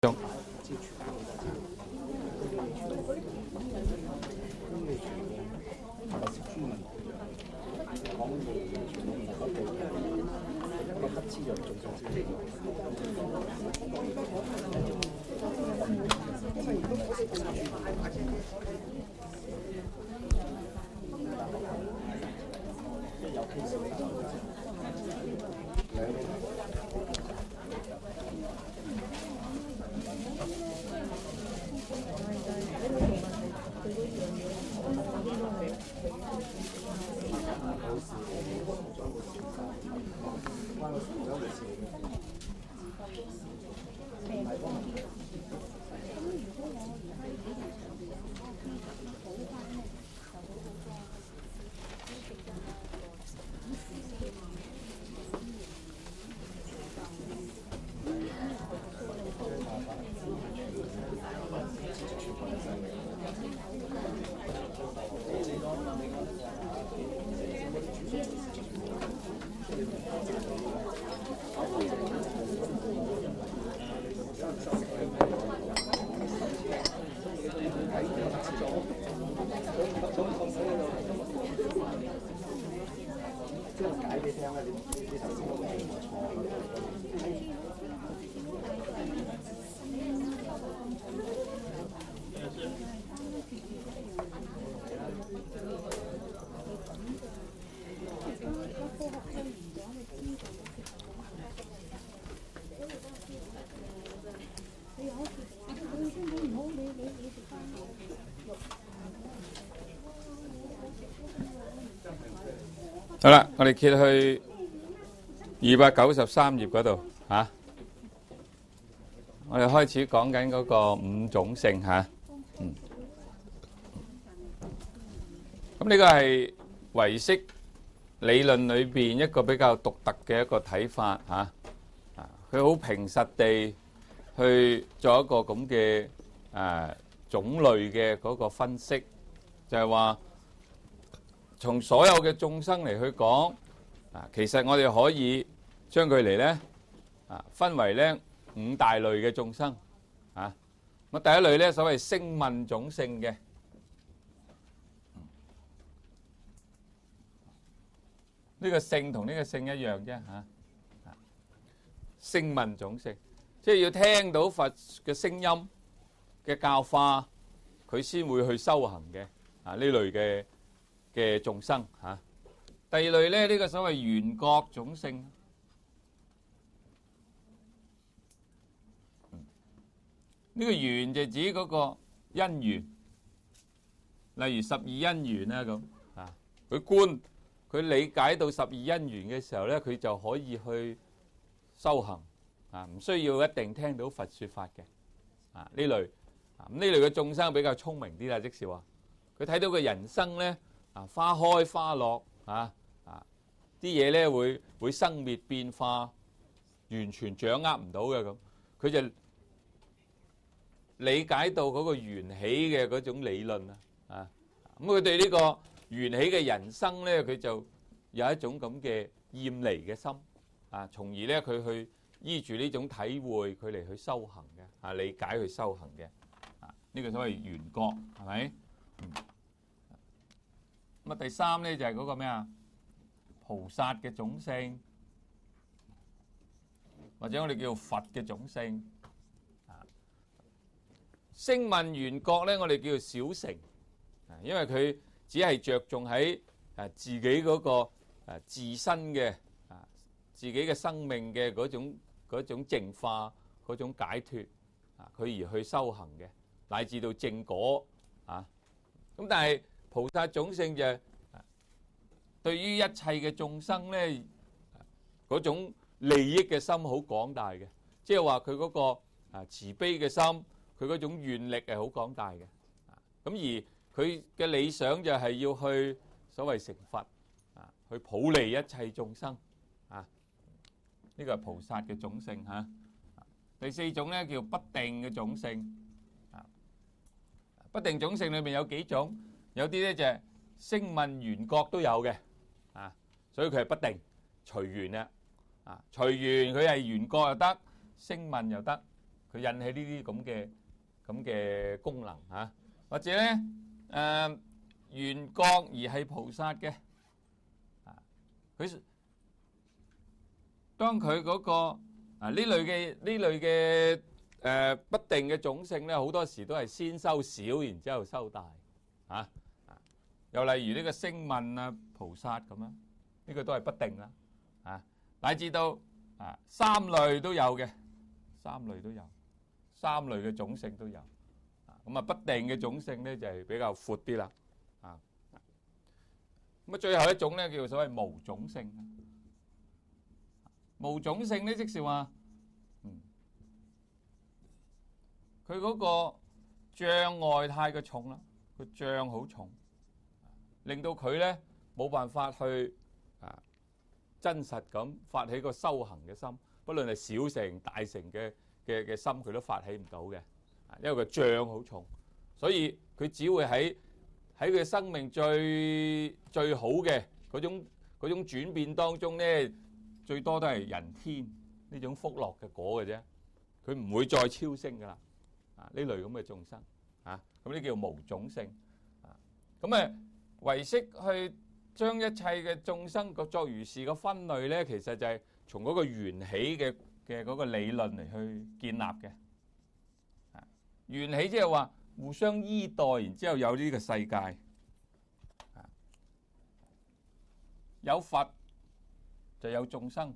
好啦，我哋揭去293頁嗰度嚇，我哋開始講緊嗰個五種性嚇。咁呢個係唯識理論裏邊一個比較獨特嘅一個睇法嚇。佢好平實地去做一個咁嘅種類嘅嗰個分析，就係話從所有嘅眾生嚟去講，其實我哋可以將佢嚟咧分為咧五大類嘅眾生啊。咁第一類咧所謂聲聞種性嘅，呢個性同呢個性一樣啫嚇。聲聞種性，即係要聽到佛嘅聲音嘅教化，佢先會去修行嘅呢類嘅眾生嚇。第二類咧，呢個所謂緣覺種性，呢個緣就指嗰個因緣，例如十二因緣啦咁啊。佢觀佢理解到十二因緣嘅時候咧，佢就可以去修行啊，唔需要一定聽到佛説法嘅啊。呢類啊，咁呢類嘅眾生比較聰明啲啦，即是話佢睇到嘅人生咧花開花落啲嘢咧會生滅變化，完全掌握唔到嘅咁，佢就理解到嗰個緣起嘅嗰種理論啊。咁佢對呢個緣起嘅人生咧，佢就有一種咁嘅厭離嘅心啊，從而咧佢去依住呢種體會，佢嚟去修行嘅理解去修行嘅呢個所謂緣覺係咪？咁啊，第三咧就係嗰個咩啊？菩薩嘅種性，或者我哋叫佛嘅種性。聲聞緣覺咧，我哋叫做小乘，因為佢只係着重喺自己嗰個自身嘅自己嘅生命嘅嗰種淨化、嗰種解脫佢而去修行嘅，乃至到正果啊。咁但係菩薩種性就對於一切嘅眾生咧，嗰種利益嘅心好廣大嘅，即係話佢嗰個慈悲嘅心，佢嗰種願力係好廣大嘅。咁而佢嘅理想就係要去所謂成佛去普利一切眾生呢個係菩薩嘅種性嚇。第四種咧叫不定嘅種性。不定種性裏面有幾種，有啲咧就係聲聞緣覺都有嘅所以佢係不定隨緣啦隨緣，佢係緣覺又得，聲聞又得， 佢引起呢啲咁嘅功能嚇，或者咧緣覺而係菩薩嘅，佢當佢嗰個呢類嘅不定嘅種性咧，好多時都係先修少，然之後修大嚇。又例如呢個聲聞啊菩薩咁樣，呢個都係不定啦嚇。乃至到三類都有嘅，三類嘅種性都有。咁不定嘅種性咧就係比較闊啲啦。咁最後一種咧叫做所謂無種性。無種性咧即是話，佢嗰個障礙太過重啦，個障好重，令到佢咧冇辦法去真實咁發起個修行嘅心，不論係小乘大乘嘅心，佢都發起唔到嘅，因為個障好重，所以佢只會喺佢生命最好嘅嗰種轉變當中咧，最多都係人天呢種福樂嘅果嘅啫，佢唔會再超升噶啦。呢類咁嘅眾生咁呢叫無種性。咁唯識去將一切嘅眾生各作如是嘅分類咧，其實就係從嗰個緣起嘅嗰個理論嚟去建立嘅。緣起即係話互相依代，然之後有呢個世界。有佛就有眾生。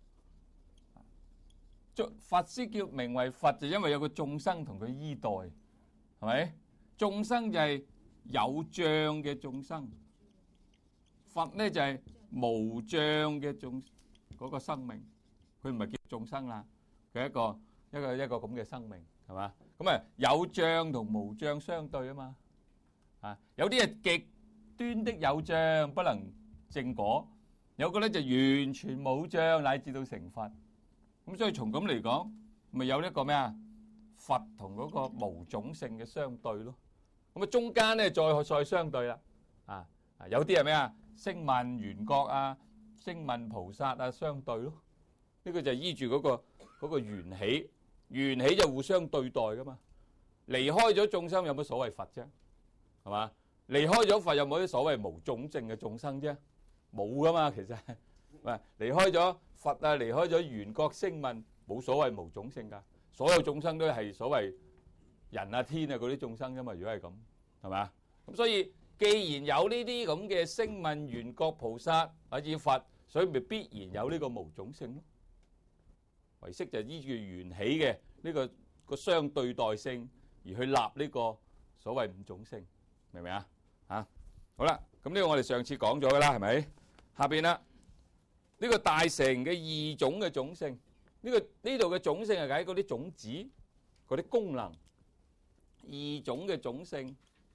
佛師叫名為佛，就因為有個眾生同佢依代，係咪？眾生就係有障嘅眾生，佛咧就係無障嘅嗰個生命，佢唔係叫眾生啦，佢係一個咁嘅生命，係嘛？咁有障同無障相對啊嘛，有啲係極端的有障不能證果，有個咧就完全冇障乃至到成佛。咁所以從咁嚟講，咪有一個咩啊？佛同嗰個無種性嘅相對咯。咁中間咧再相對啦。有啲係咩啊？聲聞緣覺啊，聲聞菩薩啊相對咯。呢個就係依住嗰個緣起，緣起就互相對待噶嘛。離開咗眾生有乜所謂佛啫？係嘛？離開咗佛有冇啲所謂無種性嘅眾生啫？冇噶嘛，其實。離開咗佛啊，離開咗緣覺聲聞，冇所謂無種性噶，所有眾生都係所謂人啊天啊嗰啲眾生啫嘛。如果係咁，係嘛？咁所以既然有呢啲咁嘅聲聞緣覺菩薩乃至佛，所以咪必然有呢個無種性咯。唯識就依住緣起嘅呢個相對待性而去立呢個所謂五種性，明唔明啊？好啦，咁呢個我哋上次講咗噶啦，係咪？下邊啦。呢個大乘嘅二種嘅種性，呢度嘅種性係解嗰啲種子、嗰啲功能。二種嘅種性，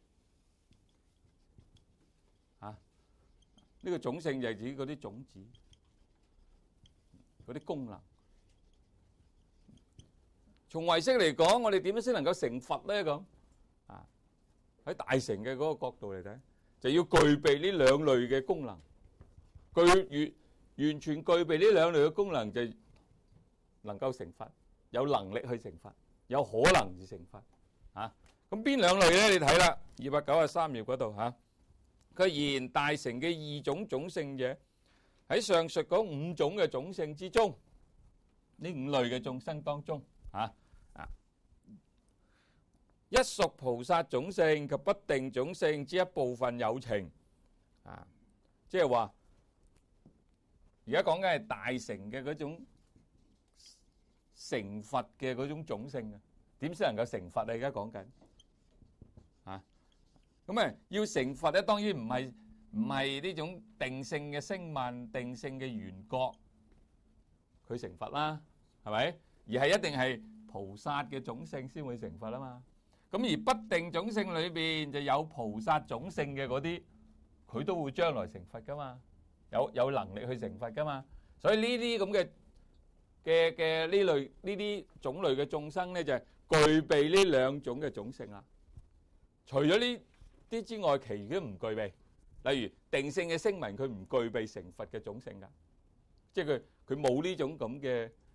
呢個種性就係指嗰啲種子、嗰啲功能。從唯識嚟講，我哋點樣先能夠成佛咧？咁喺大乘嘅嗰個角度嚟睇，就要具備呢兩類嘅功能，完全具備呢兩類嘅功能，就能夠成佛，有能力去成佛，有可能而成佛。咁邊兩類咧？你睇啦，293頁嗰度佢言大乘嘅二種種性者，喺上述嗰五種嘅種性之中，呢五類嘅眾生當中，一屬菩薩種性及不定種性之一部分有情，即係話。而家講緊係大乘嘅嗰種成佛嘅嗰種種性啊，點先能夠成佛啊？而家講緊咁要成佛咧，當然唔係呢種定性嘅聲聞、定性嘅緣覺佢成佛啦，係咪？而係一定係菩薩嘅種性先會成佛啊嘛。咁而不定種性裏邊就有菩薩種性嘅嗰啲，佢都會將來成佛噶嘛。有能力去成佛噶嘛，所以呢啲咁嘅呢啲種類嘅眾生咧，就係具備呢兩種嘅種性啦。除咗呢啲之外，其餘都唔具備。例如定性嘅聲聞，佢唔具備成佛嘅種性噶，即係佢冇呢種咁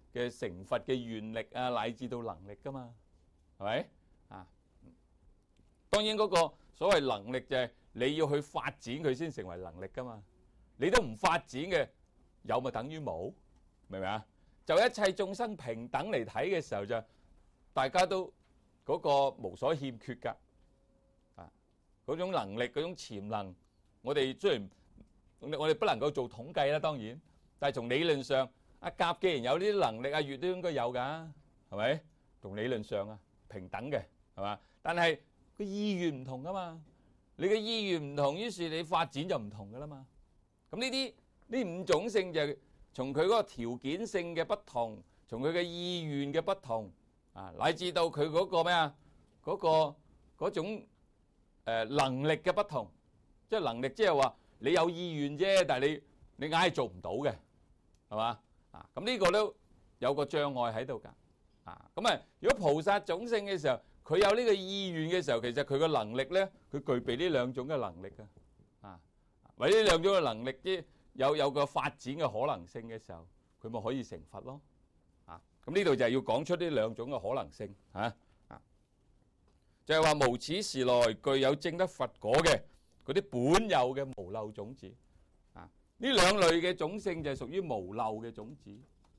成佛嘅願力啊，乃至到能力噶嘛，係咪啊？當然嗰個所謂能力就係你要去發展佢先成為能力噶嘛，你都唔發展嘅，有咪等於冇，明唔明啊？就一切眾生平等嚟睇嘅時候，就大家都嗰個無所欠缺㗎，啊，嗰種能力嗰種潛能，我哋雖然我哋不能夠做統計啦，當然，但係從理論上，阿甲既然有呢啲能力，阿乙都應該有㗎，係咪？從理論上啊，平等嘅，係嘛？但係個意願唔同㗎嘛，你嘅意願唔同，於是你發展就唔同㗎啦嘛。咁呢五種性就係從佢嗰個條件性嘅不同，從佢嘅意願嘅不同，啊，乃至到佢嗰個咩啊，嗰種能力嘅不同，即係能力即係話你有意願啫，但係你硬係做唔到嘅，係嘛？啊，咁呢個都有個障礙喺度㗎。啊，咁啊，如果菩薩種性嘅時候，佢有呢個意願嘅時候，其實佢個能力咧，佢具備呢兩種嘅能力㗎。啊，或者呢兩種嘅能力啲有個發展嘅可能性嘅時候，佢咪可以成佛咯。啊，咁呢度就係要講出呢兩種嘅可能性嚇。就係話無始時來具有證得佛果嘅嗰啲本有嘅無漏種子。啊，呢兩類嘅種性就係屬於無漏嘅種子。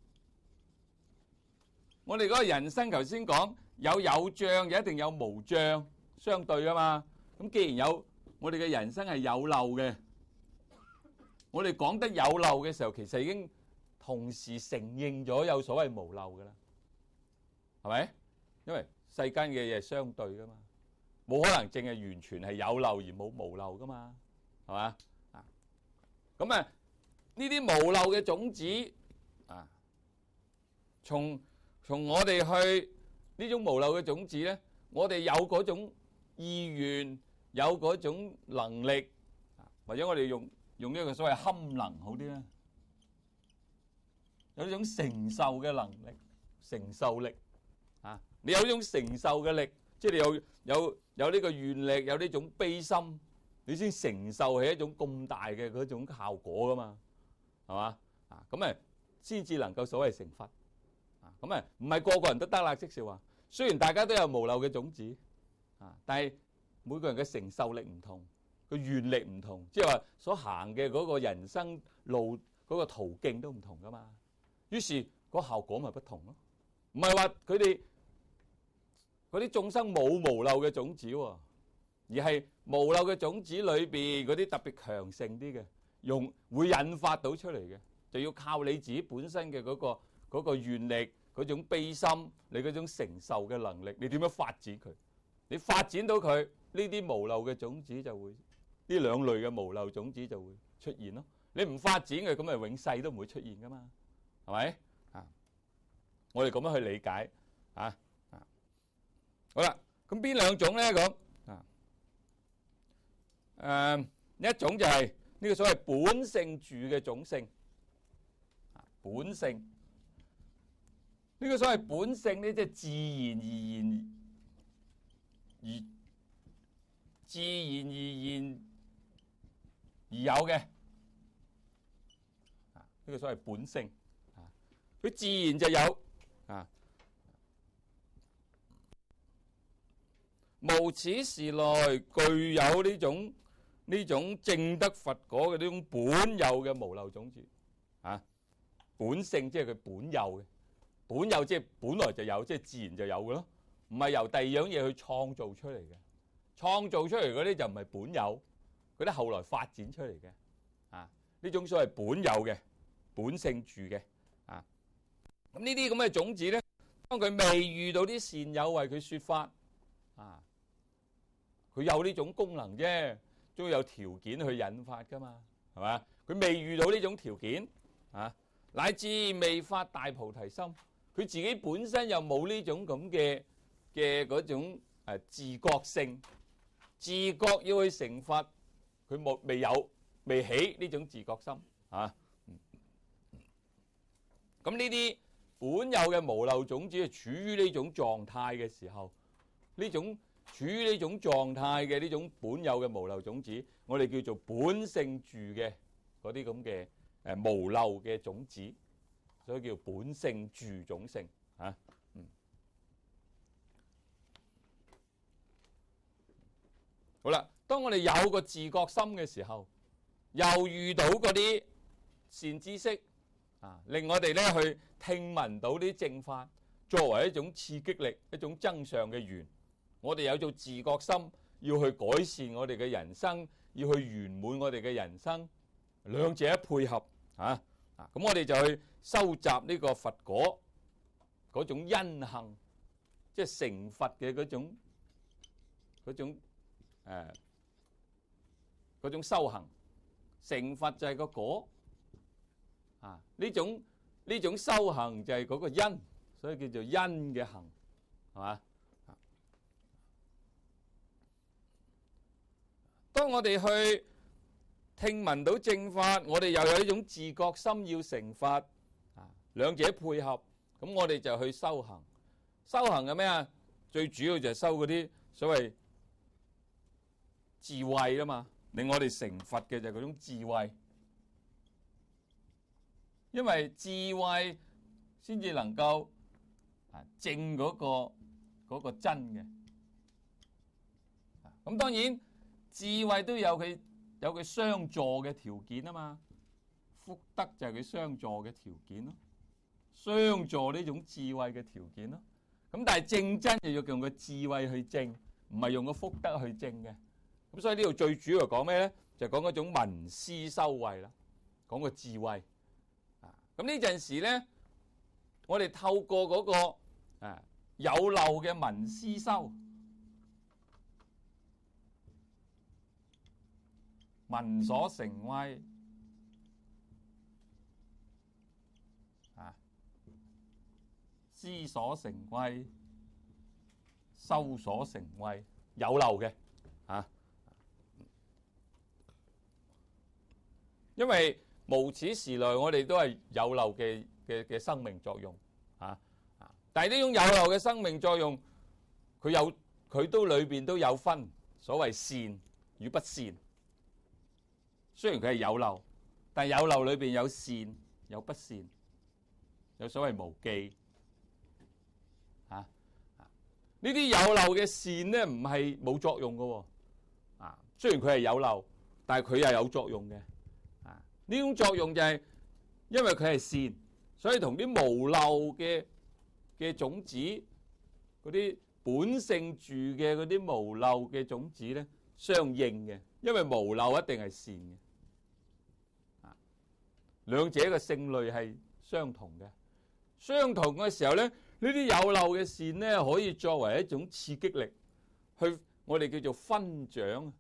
我哋嗰個人生頭先講有障，就一定有無障，相對啊嘛。咁既然有我哋嘅人生係有漏嘅，我哋講得有漏嘅時候，其實已經同時承認咗有所謂無漏㗎啦，係咪？因為世間嘅嘢係相對㗎嘛，冇可能淨係完全係有漏而冇無漏㗎嘛，係嘛？啊，咁啊呢啲無漏嘅種子啊，從我哋去呢種無漏嘅種子咧，我哋有嗰種意願，有嗰種能力，或者我哋用一個所謂堪能好啲啦，有呢種承受嘅能力、承受力啊！你有呢種承受嘅力，即係你有呢個願力，有呢種悲心，你先承受起一種咁大嘅嗰種效果噶嘛，係嘛？啊，咁啊先至能夠所謂成佛。咁啊，唔係個個人都得啦，即是話，雖然大家都有無漏嘅種子，啊，但係每個人嘅承受力唔同，個願力唔同，即係話所行嘅嗰個人生路嗰個途徑都唔同噶嘛。於是個效果咪不同咯。唔係話佢哋嗰啲眾生冇無漏嘅種子喎，而係無漏嘅種子裏邊嗰啲特別強盛啲嘅，會引發到出嚟嘅，就要靠你自己本身嘅嗰個願力。嗰種悲心，你嗰種承受嘅能力，你點樣發展佢？你發展到佢，呢啲無漏嘅種子就會，呢兩類嘅無漏種子就會出現咯。你唔發展嘅，咁咪永世都唔會出現噶嘛，係咪？啊，我哋咁樣去理解啊。好啦，咁邊兩種咧？咁一種就係呢個所謂本性住嘅種性，本性。呢個所謂本性咧，即係自然而有嘅，呢個所謂本性，佢自然就有，無始時來具有呢種證得佛果嘅呢種本有嘅無漏種子，本性即係佢本有嘅。本有即係本來就有，即係自然就有嘅咯，唔係由第二樣嘢去創造出嚟嘅。創造出嚟嗰啲就唔係本有，嗰啲後來發展出嚟嘅。呢種所謂本有嘅本性住嘅，咁呢啲咁嘅種子咧，當佢未遇到啲善友為佢說法，佢有呢種功能啫，都有條件去引發噶嘛，係嘛？佢未遇到呢種條件，乃至未發大菩提心。佢自己本身又冇呢種咁嘅嗰種自覺性，自覺要去成佛，佢未起呢種自覺心啊。咁呢啲本有嘅無漏種子係處於呢種狀態嘅時候，處於呢種狀態嘅呢種本有嘅無漏種子，我哋叫做本性住嘅嗰啲咁嘅無漏嘅種子。 所以叫本性住種性啊。好啦，當我哋有個自覺心嘅時候，又遇到嗰啲善知識啊，令我哋咧去聽聞到啲正法，作為一種刺激力、一種增上嘅緣。我哋有做自覺心，要去改善我哋嘅人生，要去圓滿我哋嘅人生，兩者一配合啊，咁我哋就去收集呢個佛果嗰種因行，即係成佛嘅嗰種修行。成佛就係個果啊，呢種修行就係嗰個因，所以叫做因嘅行，係嘛？當我哋去聽聞到正法，我哋又有一種自覺心要成佛啊，兩者配合，咁我哋就去修行。修行係咩啊？最主要就係修嗰啲所謂智慧啊嘛，令我哋成佛嘅就係嗰種智慧，因為智慧先至能夠證嗰個真嘅。咁當然智慧都有佢相助嘅條件啊嘛，福德就係佢相助嘅條件咯，相助呢種智慧嘅條件咯。咁但係證真就要用個智慧去證，唔係用個福德去證嘅。咁所以呢度最主要係講咩咧？就講嗰種聞思修慧啦，講個智慧。咁呢陣時咧，我哋透過嗰個有漏嘅聞思修，聞所成慧，思所成慧，修所成慧，有漏嘅因為無始時來，我哋都係有漏嘅生命作用但係呢種有漏嘅生命作用，佢都裏邊都有分所謂善與不善。雖然佢係有漏，但係有漏裏邊有善有不善，有所謂無記呢啲有漏嘅善咧，唔係冇作用嘅雖然佢係有漏，但係佢係有作用嘅呢種作用就係因為佢係善，所以同啲無漏嘅種子嗰啲本性住嘅嗰啲無漏嘅種子咧相應嘅，因為無漏一定係善嘅兩者嘅性類係相同嘅。相同嘅時候咧，呢啲有漏嘅善咧可以作為一種刺激力，去我哋叫做分長，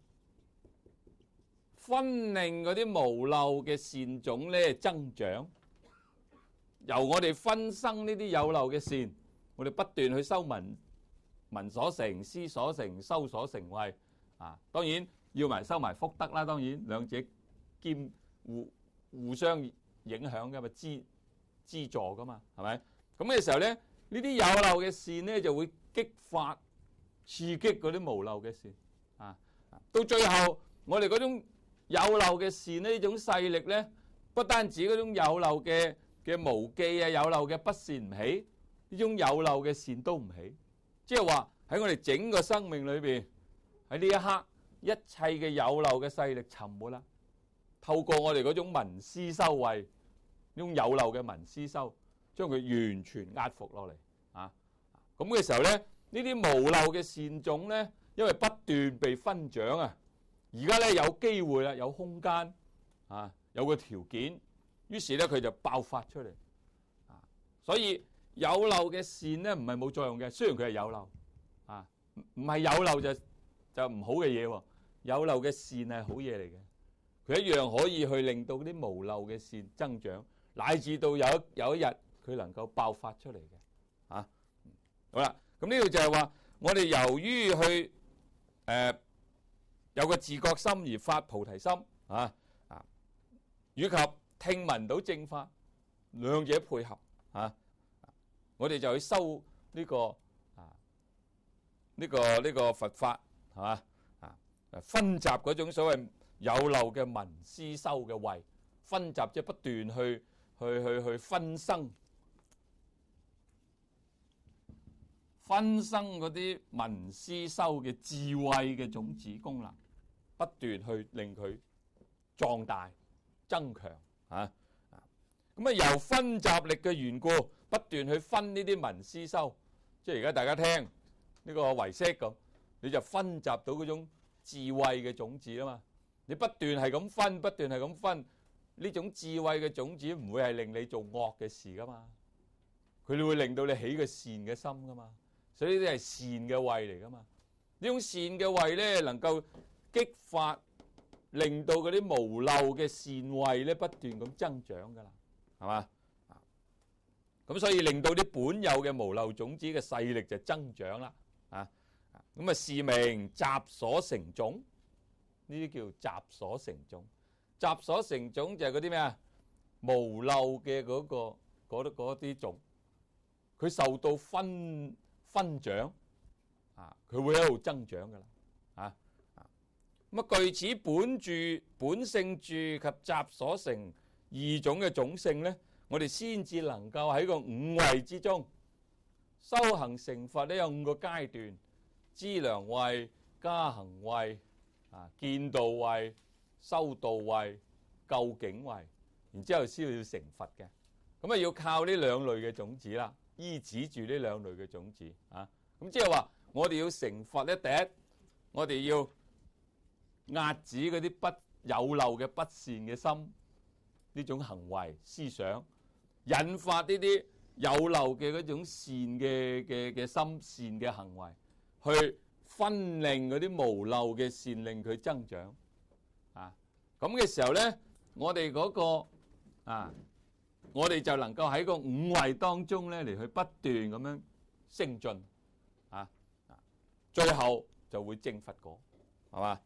分令嗰啲無漏嘅善種咧增長。由我哋分生呢啲有漏嘅善，我哋不斷去修聞所成、思所成、修所成慧當然要埋修埋福德啦。當然兩者互相影響噶嘛，資助噶嘛，係咪？咁嘅時候咧，呢啲有漏嘅善咧就會激發、刺激嗰啲無漏嘅善到最後，我哋嗰種有漏嘅善呢種勢力咧，不單止嗰種有漏嘅無記有漏嘅不善唔起，呢種有漏嘅善都唔起。即係話喺我哋整個生命裏邊，喺呢一刻，一切嘅有漏嘅勢力沉沒啦。透過我哋嗰種聞思修慧，呢種有漏嘅聞思修，將佢完全壓服落嚟咁嘅時候咧，呢啲無漏嘅善種咧，因為不斷被分長而家咧有機會啦，有空間有個條件，於是咧佢就爆發出嚟所以有漏嘅善咧唔係冇作用嘅，雖然佢係有漏唔係有漏就唔好嘅嘢喎。有漏嘅善係好嘢嚟嘅，佢一樣可以去令到啲無漏嘅善增長，乃至到有一日佢能夠爆發出嚟嘅好啦，咁呢度就係話我哋由於去有個自覺心而發菩提心以及聽聞到正法，兩者配合我哋就去修呢個佛法係嘛分集嗰種所謂有漏嘅聞思修嘅慧，分集即係不斷去分生嗰啲文思修嘅智慧嘅種子功能，不斷去令佢壯大增強啊！咁啊，由分集力嘅緣故，不斷去分呢啲文思修，即係而家大家聽呢個唯識咁，你就分集到嗰種智慧嘅種子啊嘛！你不斷係咁分，不斷係咁分，呢種智慧嘅種子唔會係令你做惡嘅事噶嘛，佢會令到你起個善嘅心噶嘛，所以呢啲係善嘅慧嚟噶嘛。呢種善嘅慧咧，能夠激發，令到嗰啲無漏嘅善慧咧不斷咁增長噶啦，係嘛？咁所以令到啲本有嘅無漏種子嘅勢力就增長啦，咁啊是名集所成種，呢啲叫集所成種。集所成種就係嗰啲咩啊？無漏嘅嗰啲種，佢受到分長，佢會喺度增長噶啦，咁啊據此本性住及集所成二種嘅種性咧，我哋先至能夠喺個五位之中修行成佛咧，有5個階段：資糧位、加行位、見道位、修道位、究竟位，然之後先要成佛嘅。咁啊要靠呢兩類嘅種子啦，依止住呢兩類嘅種子啊。咁即係話我哋要成佛咧，第一我哋要壓止嗰啲不有漏嘅不善嘅心，呢種行為思想，引發呢啲有漏嘅嗰種善嘅心善嘅行為，去分令嗰啲無漏嘅善令佢增長。咁嘅時候咧，我哋嗰我哋就能夠喺個五位當中咧嚟去不斷咁樣升進，最後就會證佛果，係嘛？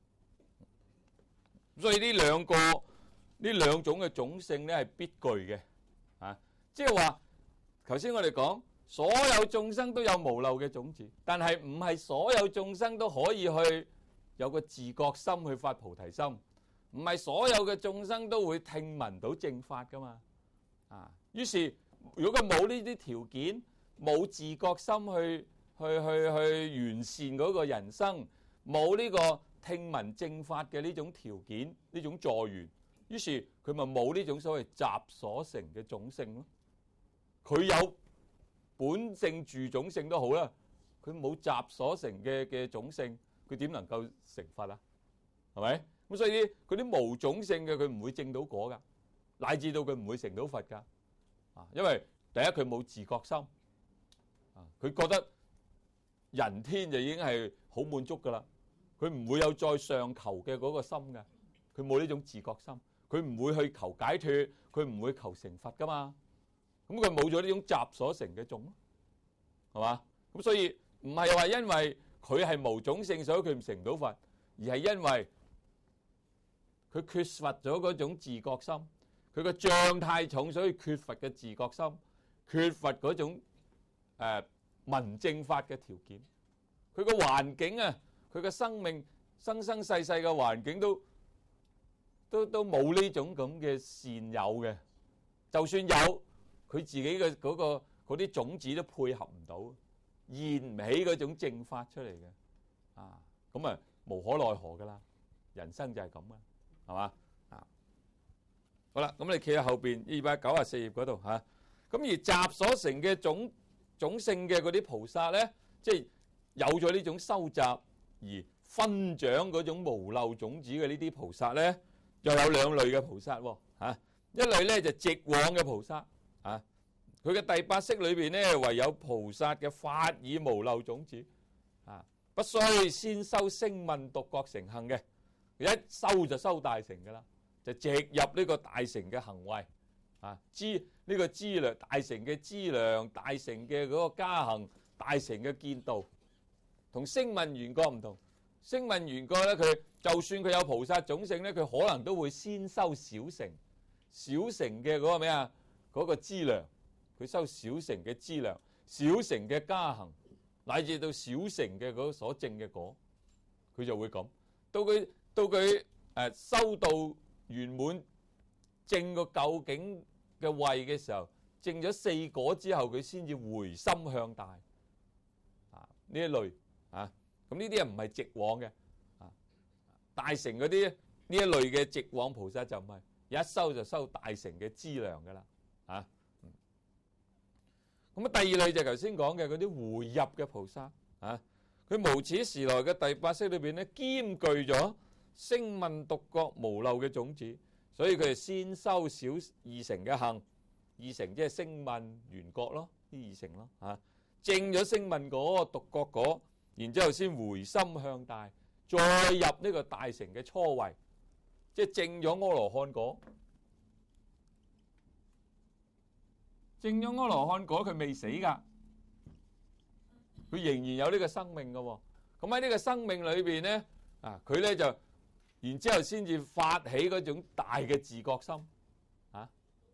所以呢兩種嘅種性咧係必具嘅，即係話頭先我哋講所有眾生都有無漏嘅種子，但係唔係所有眾生都可以去有個自覺心去發菩提心，唔係所有嘅眾生都會聽聞到正法噶嘛。於是如果佢冇呢啲條件，冇自覺心去完善嗰個人生，冇呢個聽聞正法嘅呢種條件，呢種助緣，於是佢咪冇呢種所謂集所成嘅種性咯。佢有本性住種性都好啦，佢冇集所成嘅種性，佢點能夠成佛啊？係咪？咁所以嗰啲無種性嘅佢唔會證到果噶，乃至到佢唔會成到佛噶。因為第一佢冇自覺心，佢覺得人天就已經係好滿足噶啦，佢唔會有再上求嘅嗰個心嘅，佢冇呢種自覺心，佢唔會去求解脫，佢唔會求成佛噶嘛。咁佢冇咗呢種集所成嘅種，係嘛？咁所以唔係話因為佢係無種性，所以佢唔成唔到佛，而係因為佢缺乏咗嗰種自覺心，佢個障太重，所以缺乏嘅自覺心，缺乏嗰種聞正法嘅條件。佢個環境啊，佢個生命生生世世嘅環境都冇呢種咁嘅善有嘅，就算有，佢自己嘅嗰啲種子都配合唔到，現唔起嗰種正法出嚟嘅，咁啊無可奈何噶啦，人生就係咁啊，係嘛？好啦，咁你企喺後邊294頁嗰度嚇，咁而集所成嘅種性嘅嗰啲菩薩咧，即係有咗呢種收集而分長嗰種無漏種子嘅呢啲菩薩咧，又有兩類嘅菩薩喎，一類咧就直往嘅菩薩，佢嘅第八識裏邊咧，唯有菩薩嘅法以無漏種子，不需先修聲聞獨覺成行嘅，一修就修大成噶啦。就直入呢個大成嘅行為，呢個資糧大成嘅資糧，大成嘅嗰個加行，大成嘅見道，同聲聞緣覺唔同。聲聞緣覺咧，佢就算佢有菩薩種性咧，佢可能都會先修小成嘅嗰個咩啊？嗰個資糧，佢修小成嘅資糧，小成嘅加行，乃至到小成嘅嗰所證嘅果，佢就會咁。到佢修到圓滿證個究竟嘅慧嘅時候，證咗4果之後，佢先至回心向大。呢一類啊，咁呢啲唔係直往嘅啊。大乘嗰啲呢一類嘅直往菩薩就唔係，一修就修大乘嘅資糧噶啦啊。咁啊，第二類就頭先講嘅嗰啲回入嘅菩薩啊，佢無始時來嘅第8識裏邊咧，兼具咗聲聞獨覺無漏嘅種子，所以佢係先修小二乘嘅行，二乘即係聲聞緣覺咯，啲二乘咯啊，證咗聲聞果、獨覺果，然之後先回心向大，再入呢個大乘嘅初位，即係證咗阿羅漢果。證咗阿羅漢果，佢未死噶，佢仍然有呢個生命噶。咁喺呢個生命裏邊咧，啊，佢咧就然之後先至發起嗰種大嘅自覺心，啊，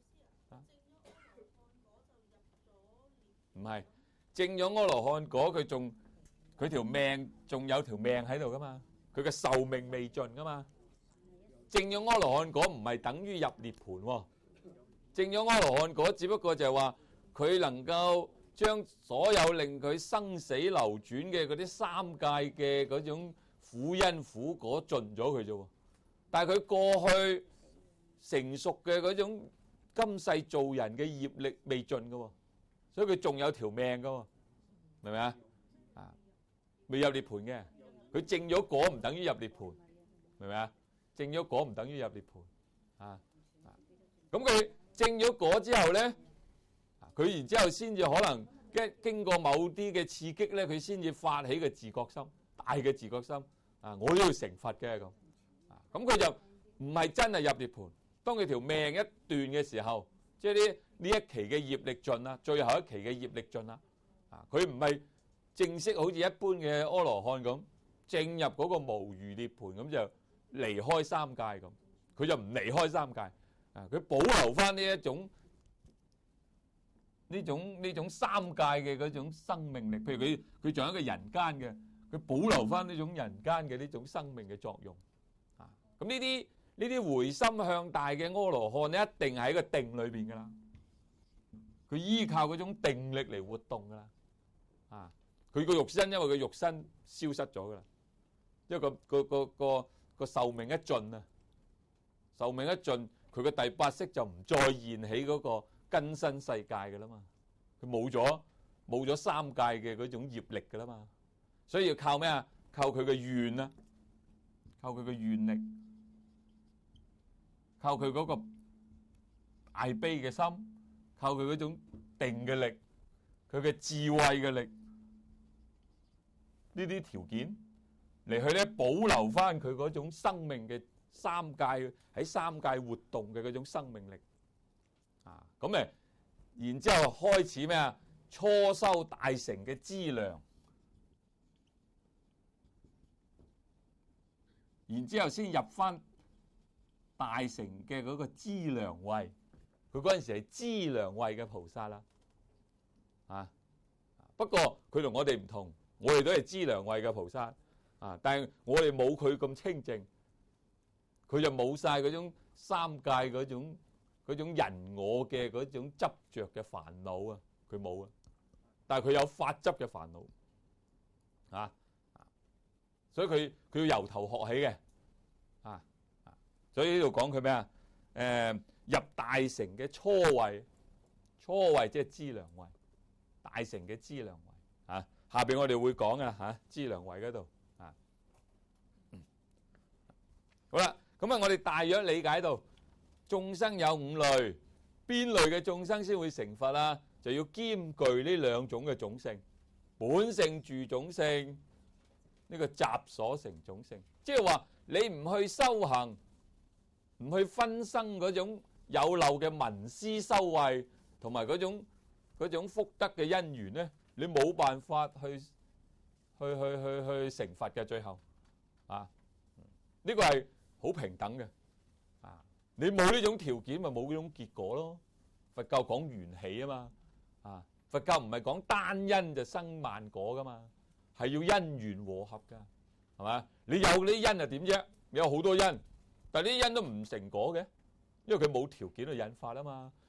唔係證咗阿羅漢果，佢條命仲有條命喺度噶嘛，佢嘅壽命未盡噶嘛。證咗阿羅漢果唔係等於入涅槃喎。證咗阿羅漢果，只不過就係話佢能夠將所有令佢生死流轉嘅嗰啲三界嘅嗰種苦因苦果盡咗佢啫喎。但係佢過去成熟嘅嗰種今世做人嘅業力未盡噶喎，所以佢仲有條命噶喎，明唔明啊？啊，未入涅槃嘅，佢證咗果唔等於入涅槃，明唔明啊？證咗果唔等於入涅槃啊。咁佢證咗果之後咧，佢然之後先至可能經過某啲嘅刺激咧，佢先至發起嘅自覺心，大嘅自覺心啊！我都要成佛嘅咁啊！咁佢就唔係真係入涅槃。當佢條命一斷嘅時候，即係呢一期嘅業力盡啦，最後一期嘅業力盡啦啊！佢唔係正式好似一般嘅阿羅漢咁證入嗰個無餘涅槃咁就離開三界咁，佢就唔離開三界。啊！佢保留翻呢一種三界嘅嗰種生命力，譬如佢仲有一個人間嘅，佢保留翻呢種人間嘅呢種生命嘅作用。啊！咁呢啲回心向大嘅阿羅漢咧，一定喺個定裏邊噶啦，佢依靠嗰種定力嚟活動噶啦。啊！佢個肉身因為個肉身消失咗噶啦，因為個壽命一盡啊，壽命一盡。佢嘅第8識就唔再現起嗰個根身世界嘅啦嘛，佢冇咗三界嘅嗰種業力嘅啦嘛，所以要靠咩啊？靠佢嘅願啊，靠佢嘅願力，靠佢嗰個大悲嘅心，靠佢嗰種定嘅力，佢嘅智慧嘅力，呢啲條件嚟去咧保留翻佢嗰種生命嘅。喺三界活動嘅嗰種生命力啊，咁然之後開始咩啊？初修大乘嘅資糧，然之後先入翻大乘嘅嗰個資糧位。佢嗰陣時係資糧位嘅菩薩啦，啊！不過佢同我哋唔同，我哋都係資糧位嘅菩薩啊，但係我哋冇佢咁清淨。佢就冇晒嗰種三界嗰種人我嘅嗰種執着嘅煩惱啊，佢冇啊，但係佢有法執嘅煩惱啊，所以佢要由頭學起嘅啊，所以呢度講佢咩啊？入大乘嘅初位即係資糧位，大乘嘅資糧位啊，下邊我哋會講啊嚇資糧位嗰度啊，好啦。咁啊，我哋大約理解到眾生有5類，邊類嘅眾生先會成佛啊？就要兼具呢2種嘅種性，本性住種性，呢個習所成種性。即係話你唔去修行，唔去分生嗰種有漏嘅聞思修慧，同埋嗰種福德嘅因緣咧，你冇辦法去成佛嘅。最後啊，呢個係好平等嘅，啊！你冇呢種條件，咪冇呢種結果咯。佛教講緣起啊嘛，啊！佛教唔係講單因就生萬果噶嘛，係要因緣和合噶，係嘛？你有呢啲因又點啫？你有好多因，但係呢啲因都唔成果嘅，因為佢冇條件去引發啊嘛。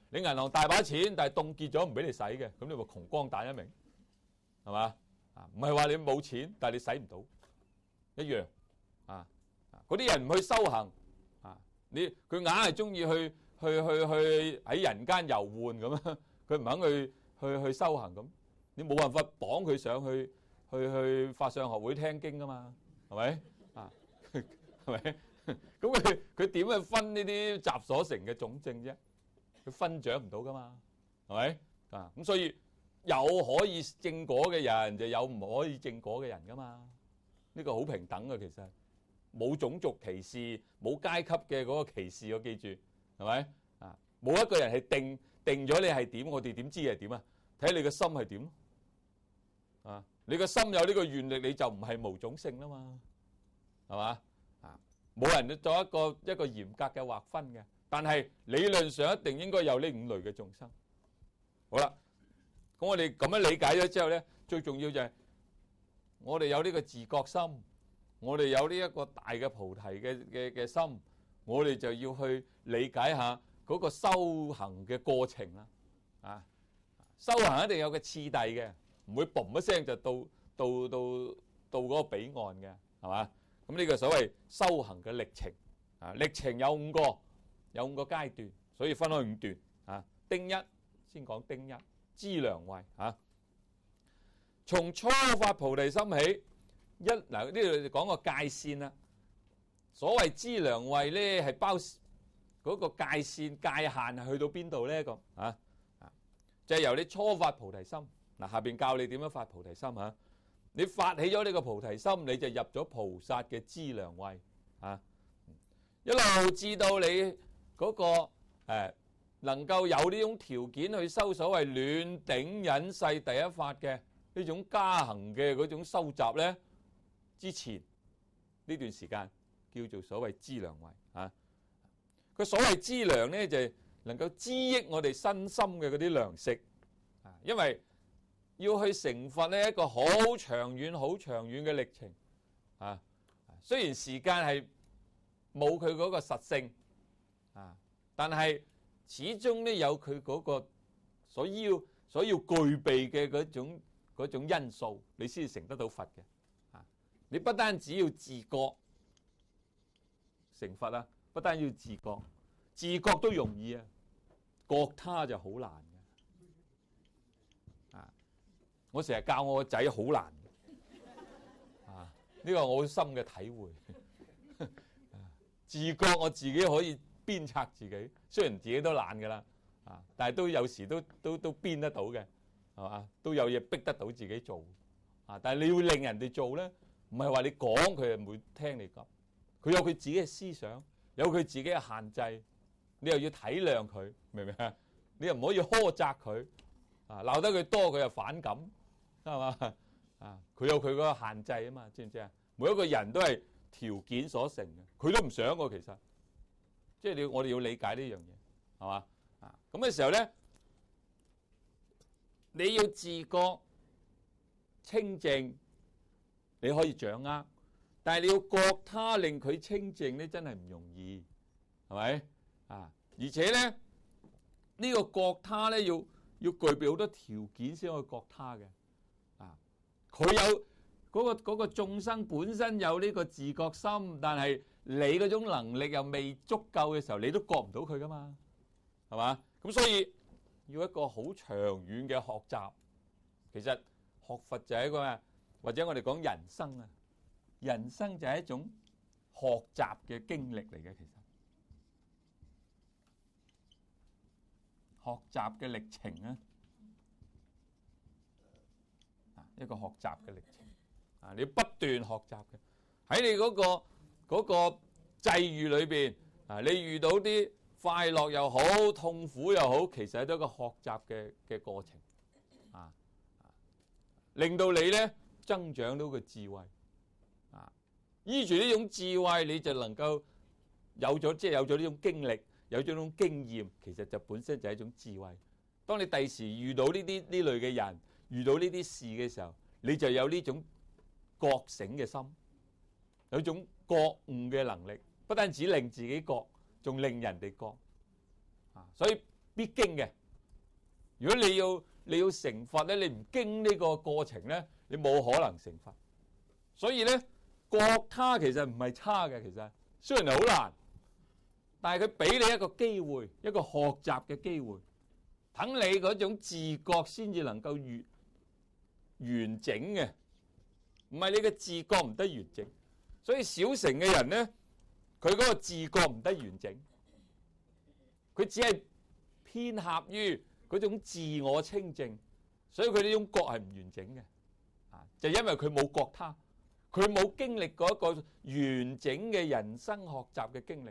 你銀行大把錢，但係凍結咗唔俾你使嘅，咁你咪窮光蛋一名，係嘛？唔係話你冇錢，但係你使唔到一樣。嗰啲人唔去修行，佢硬係中意去喺人間遊玩咁啊！佢唔肯去修行咁，你冇辦法綁佢上去法相學會聽經噶嘛？係咪？係咪？咁佢點去分呢啲集所成嘅總證啫？佢分獎唔到噶嘛？係咪？咁所以有可以正果嘅人，就有唔可以正果嘅人噶嘛？呢個好平等嘅，其實冇種族歧視，冇階級嘅嗰個歧視，我記住係咪？冇一個人係定咗你係點，我哋點知係點啊？睇你個心係點咯。你個心有呢個願力，你就唔係無種性啦嘛，係嘛？冇人做一個嚴格嘅劃分嘅，但係理論上一定應該有呢5類嘅眾生。好啦，咁我哋咁樣理解咗之後咧，最重要就係我哋有呢個自覺心，我哋有呢一個大嘅菩提嘅心，我哋就要去理解下嗰個修行嘅過程啦。修行一定有個次第嘅，唔會嘣一聲就到嗰個彼岸嘅，係嘛？咁呢個所謂修行嘅歷程，歷程有5個，有5個階段，所以分開5段。丁一先講丁一，資糧位。從初發菩提心起，嗱呢度講個界線啦。所謂資糧位咧，係包嗰個界線界限係去到邊度咧？咁就係由你初發菩提心。嗱，下邊教你點樣發菩提心嚇。你發起咗呢個菩提心，你就入咗菩薩嘅資糧位，一路至到你嗰個能夠有呢種條件去修所謂暖頂忍世第一法嘅呢種加行嘅嗰種修習咧，之前呢段時間叫做所謂資糧位。佢所謂資糧咧，就係能夠滋益我哋身心嘅嗰啲糧食，因為要去成佛呢一個好長遠、好長遠嘅歷程。雖然時間係冇佢嗰個實性，但係始終咧有佢嗰個所要具備嘅嗰種因素，你先至成得到佛嘅。你不單只要自覺成佛啦，不單要自覺，自覺都容易啊，覺他就好難嘅。我成日教我個仔好難，呢個我好深嘅體會。自覺我自己可以鞭策自己，雖然自己都懶噶啦，但係都有時都鞭得到嘅，係嘛？都有嘢逼得到自己做，但係你要令人哋做咧，唔係話你講佢就會聽你講，佢有佢自己嘅思想，有佢自己嘅限制，你又要體諒佢，明唔明啊？你又唔可以苛責佢，鬧得佢多佢又反感。係嘛？佢有佢嗰個限制啊嘛，知唔知啊？每一個人都係條件所成嘅，佢都唔想喎。其實，即係我哋要理解呢樣嘢，係嘛？咁嘅時候咧，你要自覺清淨，你可以掌握，但係你要覺他令佢清淨咧，真係唔容易，係咪？而且咧，呢個覺他咧要具備好多條件先可以覺他嘅。佢有嗰個眾生本身有呢個自覺心，但係你嗰種能力又未足夠嘅時候，你都覺唔到佢噶嘛，係嘛？咁所以要一個好長遠嘅學習。其實學佛就係一個咩？或者我哋講人生啊，人生就係一種學習嘅經歷嚟嘅。其實學習嘅歷程啊。一個學習嘅歷程，你要不斷學習嘅。喺你嗰個際遇裏邊，你遇到啲快樂又好，痛苦又好，其實都係一個學習嘅過程，令到你咧增長到個智慧，依住呢種智慧，你就能夠有咗呢種經歷，有咗呢種經驗，其實就本身就係一種智慧。當你第時遇到呢類嘅人，遇到呢啲事嘅時候，你就有呢種覺醒嘅心，有種覺悟嘅能力，不單止令自己覺，仲令人哋覺。所以必經嘅。如果你要成佛咧，你唔經呢個過程咧，你冇可能成佛。所以咧，覺他其實唔係差嘅，其實雖然係好難，但係佢俾你一個機會，一個學習嘅機會，等你嗰種自覺先至能夠完整嘅，唔係你嘅自覺唔得完整。所以小乘嘅人咧，佢嗰個自覺唔得完整，佢只係偏狹於嗰種自我清淨，所以佢呢種覺係唔完整嘅。就因為佢冇覺他，佢冇經歷過一個完整嘅人生學習嘅經歷。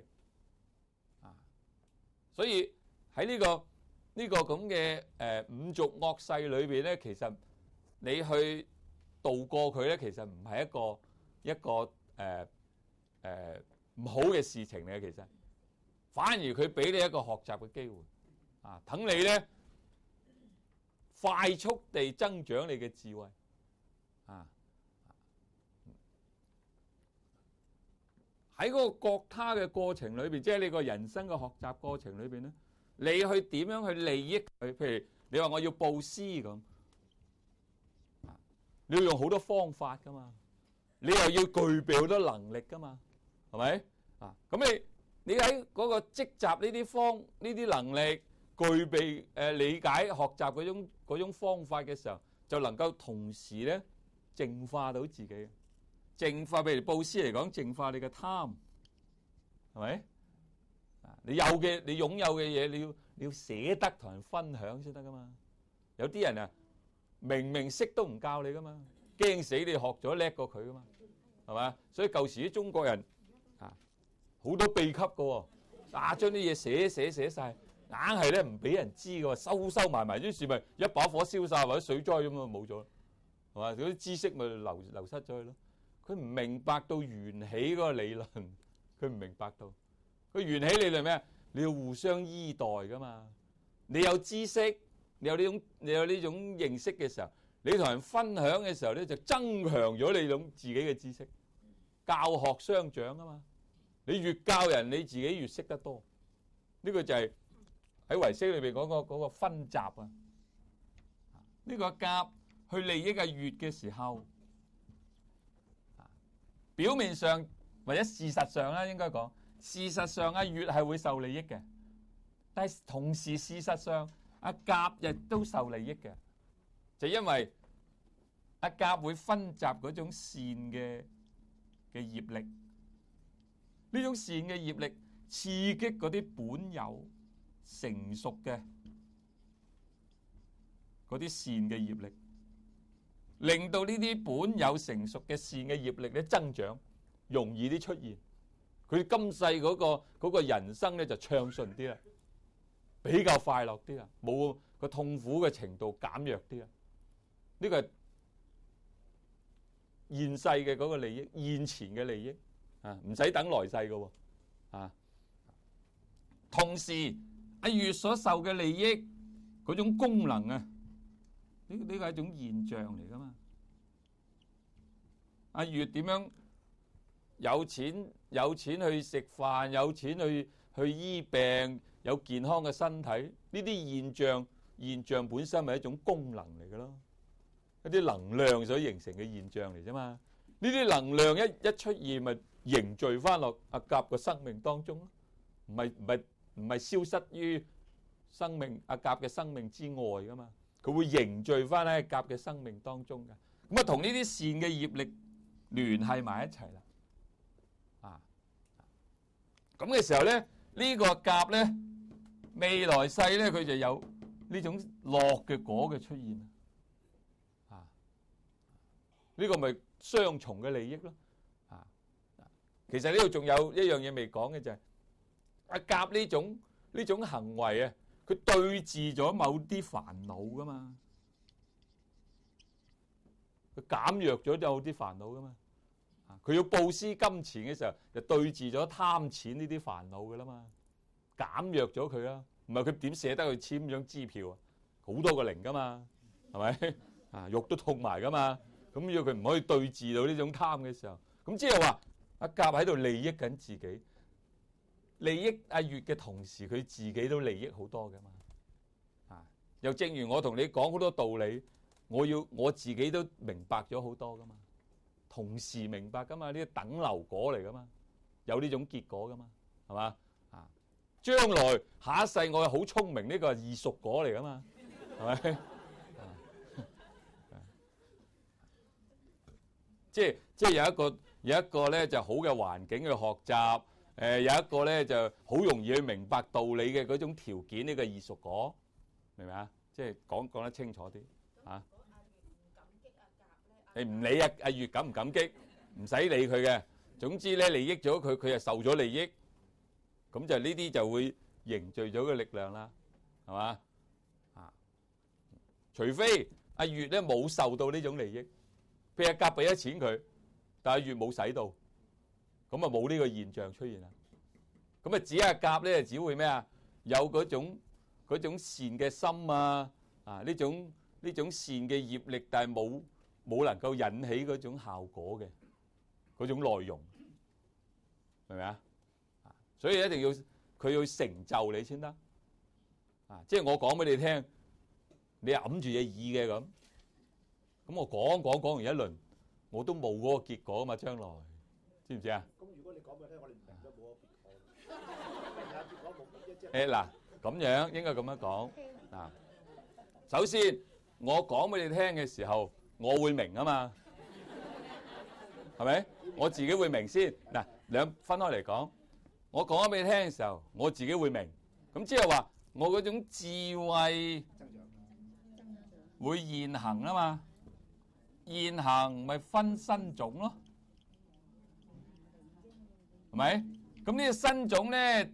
所以喺呢個咁嘅五濁惡世裏邊咧，其實你去度過佢咧，其實唔係一個唔好嘅事情嚟嘅。其實反而佢俾你一個學習嘅機會，等你咧快速地增長你嘅智慧。喺嗰個覺他嘅過程裏邊，即係你個人生嘅學習過程裏邊咧，你去點樣去利益佢？譬如你話我要布施咁，你要用好多方法噶嘛，你又要具備好多能力噶嘛，係咪？咁你喺嗰個積集呢啲能力，具備理解學習嗰種方法嘅時候，就能夠同時咧淨化到自己。淨化，譬如布施嚟講，淨化你嘅貪，係咪？你擁有嘅嘢，你要捨得同人分享先得噶嘛。有啲人明明識都唔教你噶嘛，驚死你學咗叻過佢噶嘛，係嘛？所以舊時啲中國人好多秘笈噶喎，將啲嘢寫晒，硬係咧唔俾人知噶喎，收埋，於是咪一把火燒晒，或者水災咁啊冇咗，係嘛？嗰啲知識咪流失咗去咯。佢唔明白到緣起嗰個理論，佢唔明白到佢緣起理論咩？你要互相依代噶嘛。你有知識，你有呢種認識嘅時候，你同人分享嘅時候咧，就增強咗你種自己嘅知識。教學相長啊嘛。你越教人，你自己越識得多。呢個就係喺唯識裏邊嗰個分集啊。呢個甲去利益嘅乙嘅時候，表面上或者事實上啦，應該講事實上阿乙係會受利益嘅，但係同時事實上阿甲亦都受利益嘅，就因為阿甲會分集嗰種善嘅業力，呢種善嘅業力刺激嗰啲本有成熟嘅嗰啲善嘅業力，令到呢啲本有成熟嘅善嘅業力咧增長，容易啲出現。佢今世嗰個人生咧就暢順啲啦，比較快樂啲啦，冇個痛苦嘅程度減弱啲啦。呢個係現世嘅嗰個利益，現前嘅利益唔使等來世嘅喎。同時阿乙所受嘅利益嗰種功能啊，呢個係一種現象嚟噶嘛？阿乙點樣有錢去食飯，有錢去醫病，有健康嘅身體，呢啲現象本身係一種功能嚟嘅咯，一啲能量所形成嘅現象嚟啫嘛。呢啲能量一出現，咪凝聚翻落阿甲嘅生命當中咯，唔係消失於阿甲嘅生命之外噶嘛。佢會凝聚翻喺甲嘅生命當中嘅，咁同呢啲善嘅業力聯繫埋一齊啦。咁嘅時候咧，呢個甲咧未來世咧，佢就有呢種樂嘅果嘅出現啦。呢個咪雙重嘅利益咯。其實呢度仲有一樣嘢未講嘅，就係阿甲呢種行為啊，佢對治咗某啲煩惱噶嘛，佢減弱咗有啲煩惱噶嘛。佢要布施金錢嘅時候，就對治咗貪錢呢啲煩惱噶啦嘛，減弱咗佢啦。唔係佢點捨得去簽張支票啊？好多個零噶嘛，係咪？肉都痛埋噶嘛。咁要佢唔可以對治到呢種貪嘅時候，咁即係話阿甲喺度利益緊自己，利益阿乙嘅同時，佢自己都利益好多噶嘛。 又正如我同你講好多道理，我自己都明白咗好多噶嘛，同時明白噶嘛，呢啲等流果嚟噶嘛，有呢種結果噶嘛，係嘛？啊，將來下一世我係好聰明，呢個係異熟果嚟噶嘛，係咪？即係有一個咧就好嘅環境去學習，有一個咧就好容易去明白道理嘅嗰種條件，呢個異熟果，明唔明啊？即係講得清楚啲啊！你唔理阿月感唔感激，唔使理佢嘅。總之咧，利益咗佢，佢就受咗利益，咁就呢啲就會凝聚咗個力量啦，係嘛？啊，除非阿月咧冇受到呢種利益，譬如阿甲俾咗錢佢，但係阿月冇使到，咁啊冇呢個現象出現啦。咁啊，只係阿甲咧，只會咩啊？有嗰種善嘅心啊，呢種善嘅業力，但係冇能夠引起嗰種效果嘅嗰種內容，明唔明啊？所以一定要佢要成就你先得，即係我講俾你聽，你揞住隻耳嘅咁我講完一輪，我都冇嗰個結果啊嘛，將來知唔知啊？ 咁如果你講俾我聽，我哋唔明都冇個結果。結果冇嗱，咁樣應該咁樣講嗱。首先我講俾你聽嘅時候，我會明啊嘛，係咪？我自己會明先嗱，兩分開嚟講。我講咗俾你聽嘅時候，我自己會明，咁即係話我嗰種智慧會現行啊嘛，現行咪分身種咯，係咪？咁呢個身種咧，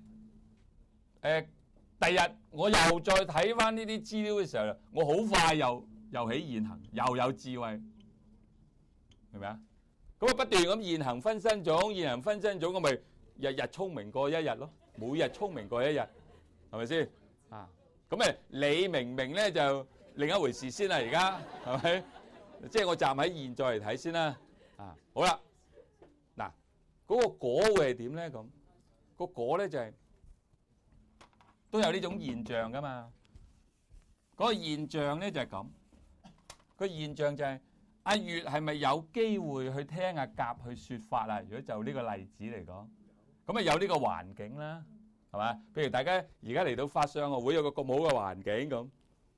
第日我又再睇翻呢啲資料嘅時候，我好快又起現行，又有智慧，明唔明啊？咁啊不斷咁現行分身種，現行分身種，我咪日日聰明過一日咯，每日聰明過一日，係咪先？咁你明唔明咧就另一回事先啦，而家係咪？即係我站喺現在嚟睇先啦。好啦，嗱，嗰個果會係點咧？咁個果咧就係都有呢種現象噶嘛。嗰個現象咧就係咁，個現象就係阿月係咪有機會去聽阿甲去説法啊？如果就呢個例子嚟講。咁啊有呢個環境啦，係嘛？譬如大家而家嚟到法相學會有個咁好嘅環境咁，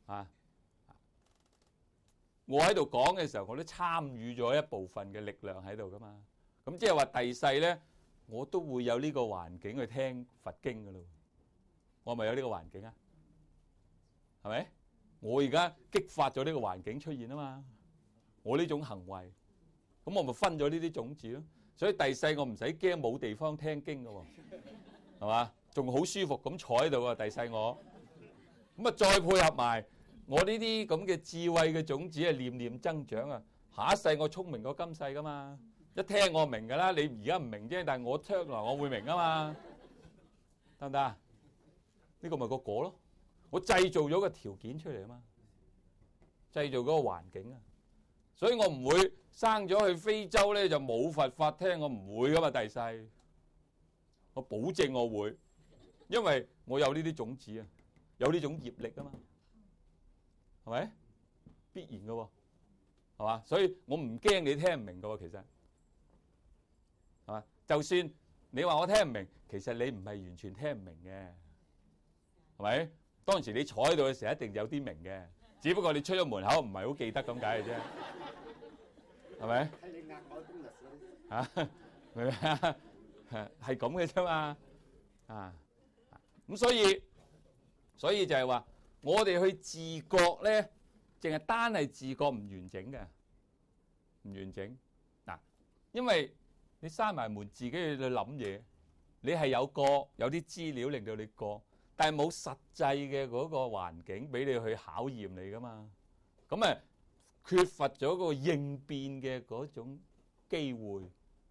我喺度講嘅時候，我都參與咗一部分嘅力量喺度噶嘛。咁即係話第世咧，我都會有呢個環境去聽佛經噶咯。我咪有呢個環境啊？係咪？我而家激發咗呢個環境出現啊嘛。我呢種行為，咁我咪分咗呢啲種子咯。所以第世我唔使驚冇地方聽經㗎喎，係嘛？仲好舒服咁坐喺度啊！第世我咁啊，再配合埋我呢啲咁嘅智慧嘅種子係念念增長啊！下一世我聰明過今世噶嘛？一聽我明㗎啦，你而家唔明啫，但係我將來我會明啊嘛，得唔得啊？呢個咪個果咯，我製造咗個條件出嚟啊嘛，製造嗰個環境啊！所以我唔會生咗去非洲咧就冇佛法聽，我唔會噶嘛。第世我保證我會，因為我有呢啲種子啊，有呢種業力啊嘛，係咪？必然噶喎，係嘛？所以我唔驚你聽唔明噶喎，其實係嘛？就算你話我聽唔明，其實你唔係完全聽唔明嘅，係咪？當時你坐喺度嘅時候一定有啲明嘅，只不過你出咗門口唔係好記得咁解嘅啫。係咪？睇你額外功能嚇，明唔明啊？係咁嘅啫嘛，咁所以就係話，我哋去自覺咧，淨係單係自覺唔完整嘅，唔完整嗱，因為你閂埋門自己去諗嘢，你係有啲資料令到你過，但係冇實際嘅嗰個環境俾你去考驗你噶嘛，咁啊。缺乏咗個應變嘅嗰種機會，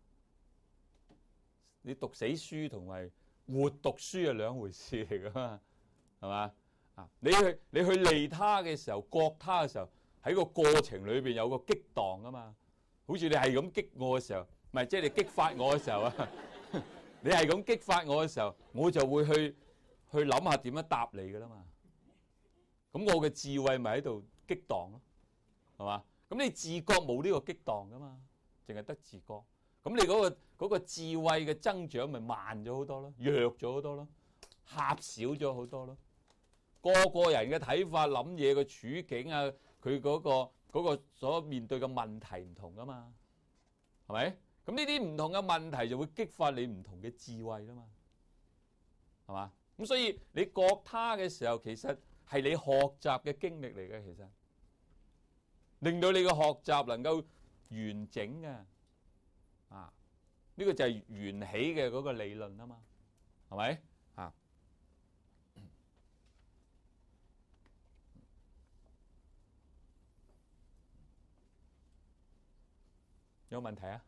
你讀死書同埋活讀書係兩回事嚟噶嘛，係嘛？你去利他嘅時候，覺他嘅時候，喺個過程裏邊有個激盪噶嘛，好似你係咁激我嘅時候，唔係即係你激發我嘅時候啊，你係咁激發我嘅時候，我就會去諗下點樣答你噶啦嘛， 咁我嘅智慧咪喺度激盪咯，係嘛？咁你自覺冇呢個激盪噶嘛，淨係得自覺。咁你嗰個智慧嘅增長咪慢咗好多咯，弱咗好多咯，狹少咗好多咯。個人嘅睇法、諗嘢嘅處境啊，佢嗰個所面對嘅問題唔同噶嘛，係咪？咁呢啲唔同嘅問題就會激發你唔同嘅智慧啦嘛，係嘛？咁所以你覺他嘅時候，其實係你學習嘅經歷嚟嘅，其實令到你嘅學習能夠完整嘅。呢個就係緣起嘅嗰個理論啊嘛，係咪？有問題啊？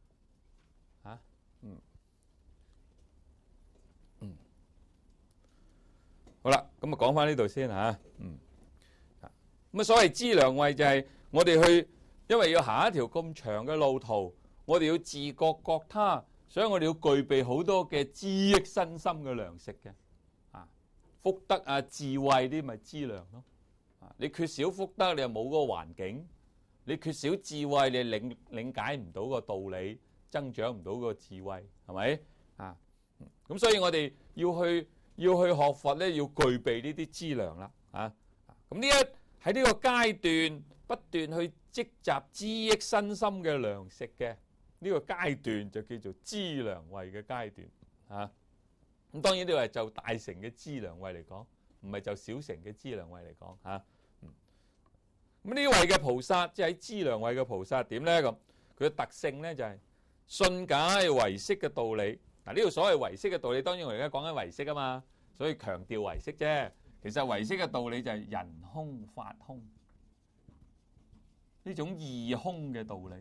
好啦，咁啊講翻呢度先嚇。咁啊所謂資糧位就係我哋去，因為要行一條咁長嘅路途，我哋要自覺覺他，所以我哋要具備好多嘅知益身心嘅糧食嘅。福德啊、智慧啲咪資糧咯。你缺少福德，你又冇嗰個環境；你缺少智慧，你理解唔到個道理，增長唔到個智慧，係咪？咁所以我哋要去學佛咧，要具備呢啲資糧啦。咁喺呢個階段不斷去積集知益身心嘅糧食嘅呢個階段，就叫做資糧位嘅階段。咁當然呢個係就大乘嘅資糧位嚟講，唔係就小乘嘅資糧位嚟講。咁呢位嘅菩薩，即係喺資糧位嘅菩薩點咧？咁佢嘅特性咧就係信解唯識嘅道理。呢度所謂唯識嘅道理，當然我而家講緊唯識啊嘛，所以強調唯識啫。其實唯識嘅道理就係人空法空呢種異空嘅道理。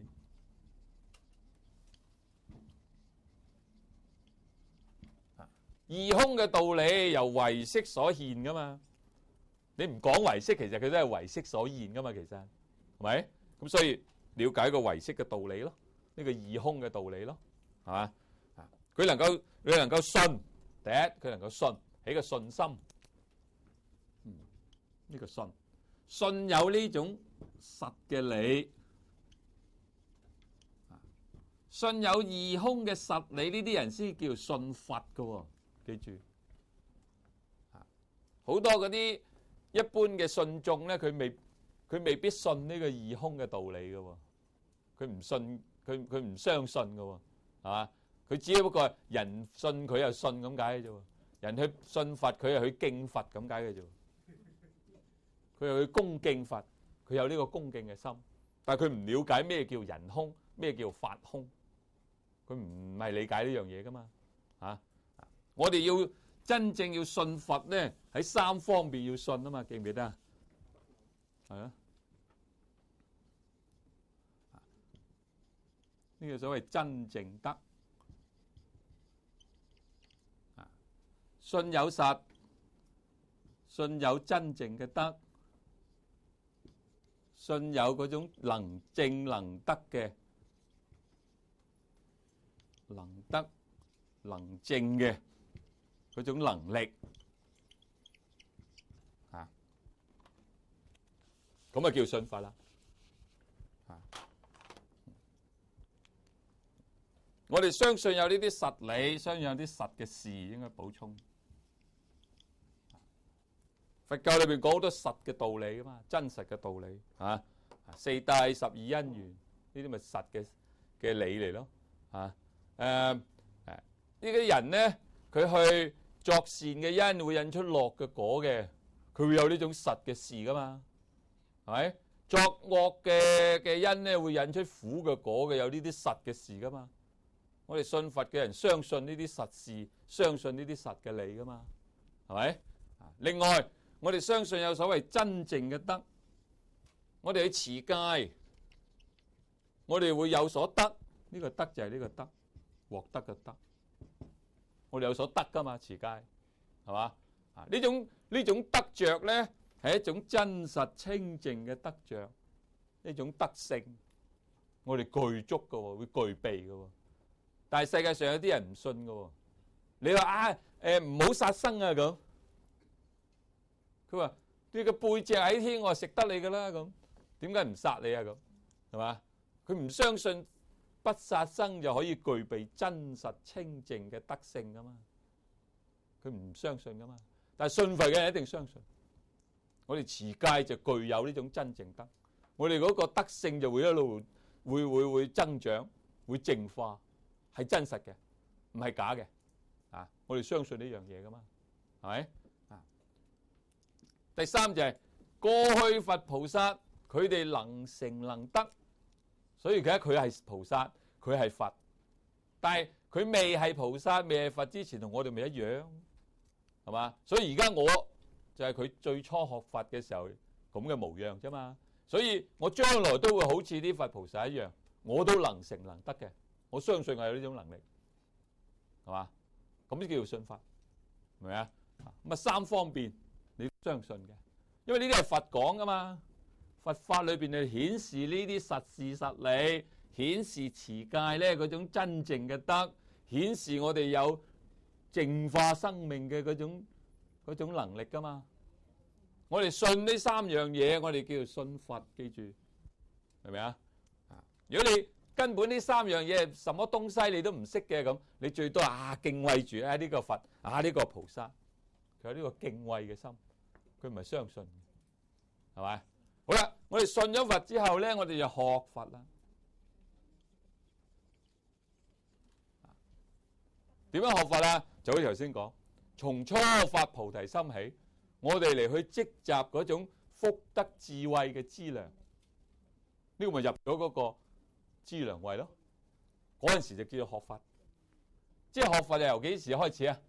異空嘅道理由唯識所現噶嘛，你唔講唯識，其實佢都係唯識所現噶嘛，其實係咪？咁所以了解個唯識嘅道理咯，呢個異空嘅道理咯，係嘛？佢能夠信，第一佢能夠信，起個信心。呢個信有呢種實嘅理，信有異空嘅實理，呢啲人先叫信佛噶喎。記住，好多嗰啲一般嘅信眾咧，佢未必信呢個異空嘅道理噶喎，佢唔信，佢唔相信噶喎，係嘛？佢只不過人信佢又信咁解嘅啫喎，人去信佛佢又去敬佛咁解嘅啫，佢又去恭敬佛，佢有呢個恭敬嘅心，但係佢唔了解咩叫人空，咩叫法空，佢唔係理解呢樣嘢噶嘛。我哋要真正要信佛咧，喺三方面要信啊嘛，記唔記得啊？係啊，呢個所謂真正德，信有實，信有真正嘅德，信有嗰種能正能德嘅能德能正嘅嗰種能力，咁啊叫信佛啦。我哋相信有呢啲實理，相信有啲實嘅事，應該補充。佛教裏邊講好多實嘅道理噶嘛，真實嘅道理四諦十二因緣呢啲咪實嘅理嚟咯。呢啲人咧，佢去作善嘅因會引出樂嘅果嘅，佢會有呢種實嘅事噶嘛，係咪？作惡嘅因咧會引出苦嘅果嘅，有呢啲實嘅事噶嘛。我哋信佛嘅人相信呢啲實事，相信呢啲實嘅理噶嘛，係咪？另外，我哋相信有所謂真正嘅德，我哋去持戒，我哋會有所得，呢個德就係呢個德，獲得嘅德。我哋有所得噶嘛，持戒係嘛？呢種得着咧係一種真實清淨嘅得着，一種德性，我哋具足嘅喎，會具備嘅喎。但係世界上有啲人唔信嘅喎，你話唔好殺生啊咁，佢話你個背脊喺天，我食得你㗎啦咁，點解唔殺你啊咁？係嘛？佢唔相信不殺生就可以具備真實清淨嘅德性㗎嘛？佢唔相信㗎嘛？但係信佛嘅人一定相信。我哋持戒就具有呢種真正德，我哋嗰個德性就會一路會增長，會淨化，係真實嘅，唔係假嘅。啊，我哋相信呢樣嘢㗎嘛，係咪？啊，第三就係過去佛菩薩佢哋能成能得，所以佢係菩薩，佢係佛，但係佢未係菩薩、未係佛之前，同我哋咪一樣，係嘛？所以而家我就係佢最初學佛嘅時候咁嘅模樣啫嘛，所以我將來都會好似啲佛菩薩一樣，我都能成能得嘅，我相信我有呢種能力，係嘛？咁呢叫做信法，明唔明啊？咁啊三方面你相信嘅，因為呢啲係佛講噶嘛，佛法裏邊就顯示呢啲實事實理，顯示持戒咧嗰種真正嘅德，顯示我哋有淨化生命嘅嗰種能力噶嘛。我哋信呢三樣嘢，我哋叫做信佛，記住，係咪啊？如果你根本呢三樣嘢什麼東西你都唔識嘅咁，你最多敬畏住呢個佛呢個菩薩，佢有呢個敬畏嘅心，佢唔係相信，係咪？好啦，我哋信咗佛之後咧，我哋就學佛啦。點樣學佛啊？就好似頭先講，從初發菩提心起，我哋嚟去積集嗰種福德智慧嘅資糧，呢個咪入咗嗰個資糧位咯。嗰陣時就叫做學佛，即係學佛就由幾時開始啊？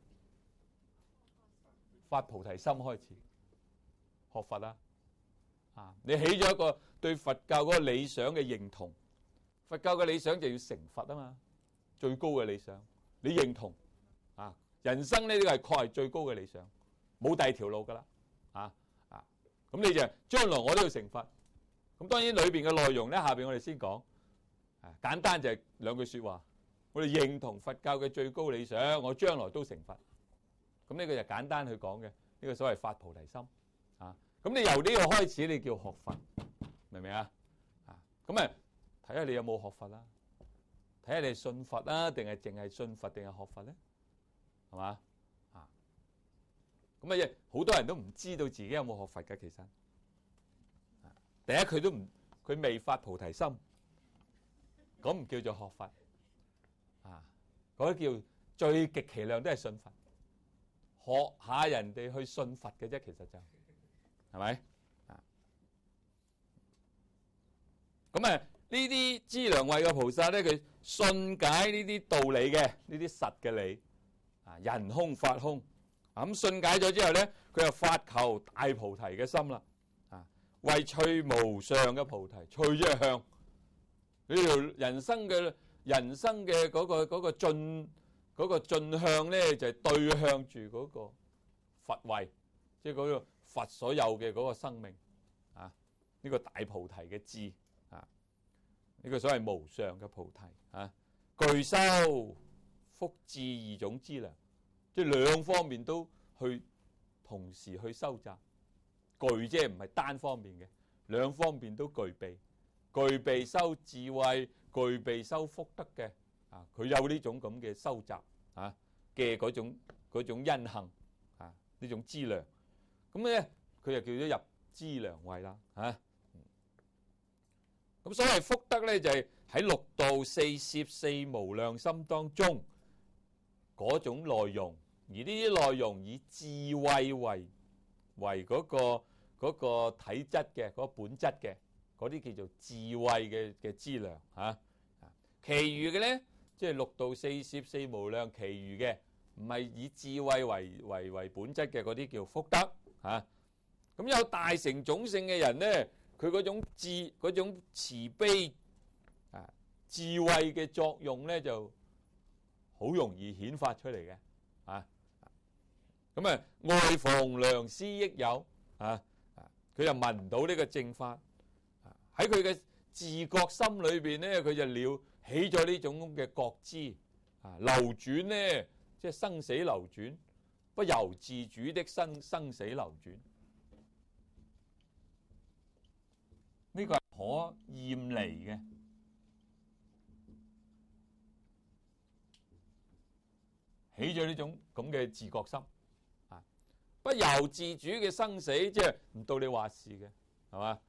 發菩提心開始學佛啦。你起咗一個對佛教嗰個理想嘅認同，佛教嘅理想就要成佛啊嘛，最高嘅理想，你認同人生呢個係確係最高嘅理想，冇第二條路噶啦，咁你就將來我都要成佛。咁當然裏邊嘅內容咧，下邊我哋先講，簡單就係兩句說話，我哋認同佛教嘅最高理想，我將來都成佛。咁呢個就簡單去講嘅，呢個所謂發菩提心。咁你由呢個開始，你叫學佛，明唔明啊？咁睇下你有冇學佛啦，睇下你係信佛啦，定係淨係信佛，定係學佛咧？係嘛？咁好多人都唔知道自己有冇學佛嘅，其實第一佢未發菩提心，咁唔叫做學佛嗰啲叫最極其量都係信佛，學下人哋去信佛嘅啫，其實就係咪？咁呢啲資糧位嘅菩薩咧，佢信解呢啲道理嘅，呢啲實嘅理，人空法空。咁信解咗之後咧，佢就發求大菩提嘅心啦。為趣無上嘅菩提，趣即係向呢條人生嘅嗰個進向咧，就係對向住嗰個佛位，即係嗰個佛所有嘅嗰個生命呢個大菩提嘅智呢個所謂無上嘅菩提具修福智二種資糧。即係兩方面都去同時去收集，具即係唔係單方面嘅，兩方面都具備修智慧，具備修福德嘅佢有呢種咁嘅收集嘅嗰種因行呢種資糧，咁咧佢就叫咗入資糧位啦咁所謂福德咧就係喺六度四攝四無量心當中嗰種內容。而呢啲內容以智慧為嗰個體質嘅嗰個本質嘅嗰啲叫做智慧嘅資糧其餘嘅咧，即係六度四攝四無量，其餘嘅唔係以智慧為本質嘅嗰啲叫福德咁有大成種性嘅人咧，佢嗰種慈悲智慧嘅作用咧，就好容易顯發出嚟嘅咁外逢良師益友佢就聞唔到呢個正法喺佢嘅自覺心裏邊咧，佢就了起咗呢種嘅覺知流轉咧，即係生死流轉，不由自主的生死流轉呢個係可厭離嘅。起咗呢種咁嘅自覺心，啊，不由自主嘅生死，即係唔到你話事嘅，係嘛？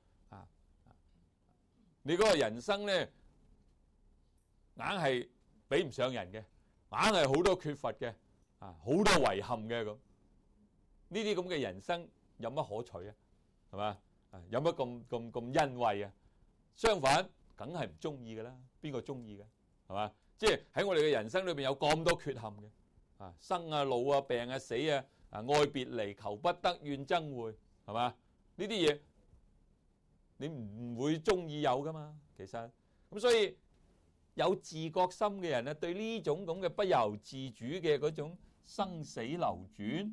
你嗰個人生咧，硬係比唔上人嘅，硬係好多缺乏嘅，好多遺憾嘅咁。呢啲咁嘅人生有乜可取啊？係嘛？有乜咁欣慰啊？相反，梗係唔中意㗎啦。邊個中意嘅？係嘛？即係喺我哋嘅人生裏邊有咁多缺陷嘅。生啊、老啊、病啊、死啊、愛別離、求不得、怨憎會，係嘛？呢啲嘢你唔會中意有噶嘛？其實咁，所以有自覺心嘅人咧，對呢種咁嘅不由自主嘅嗰種生死流轉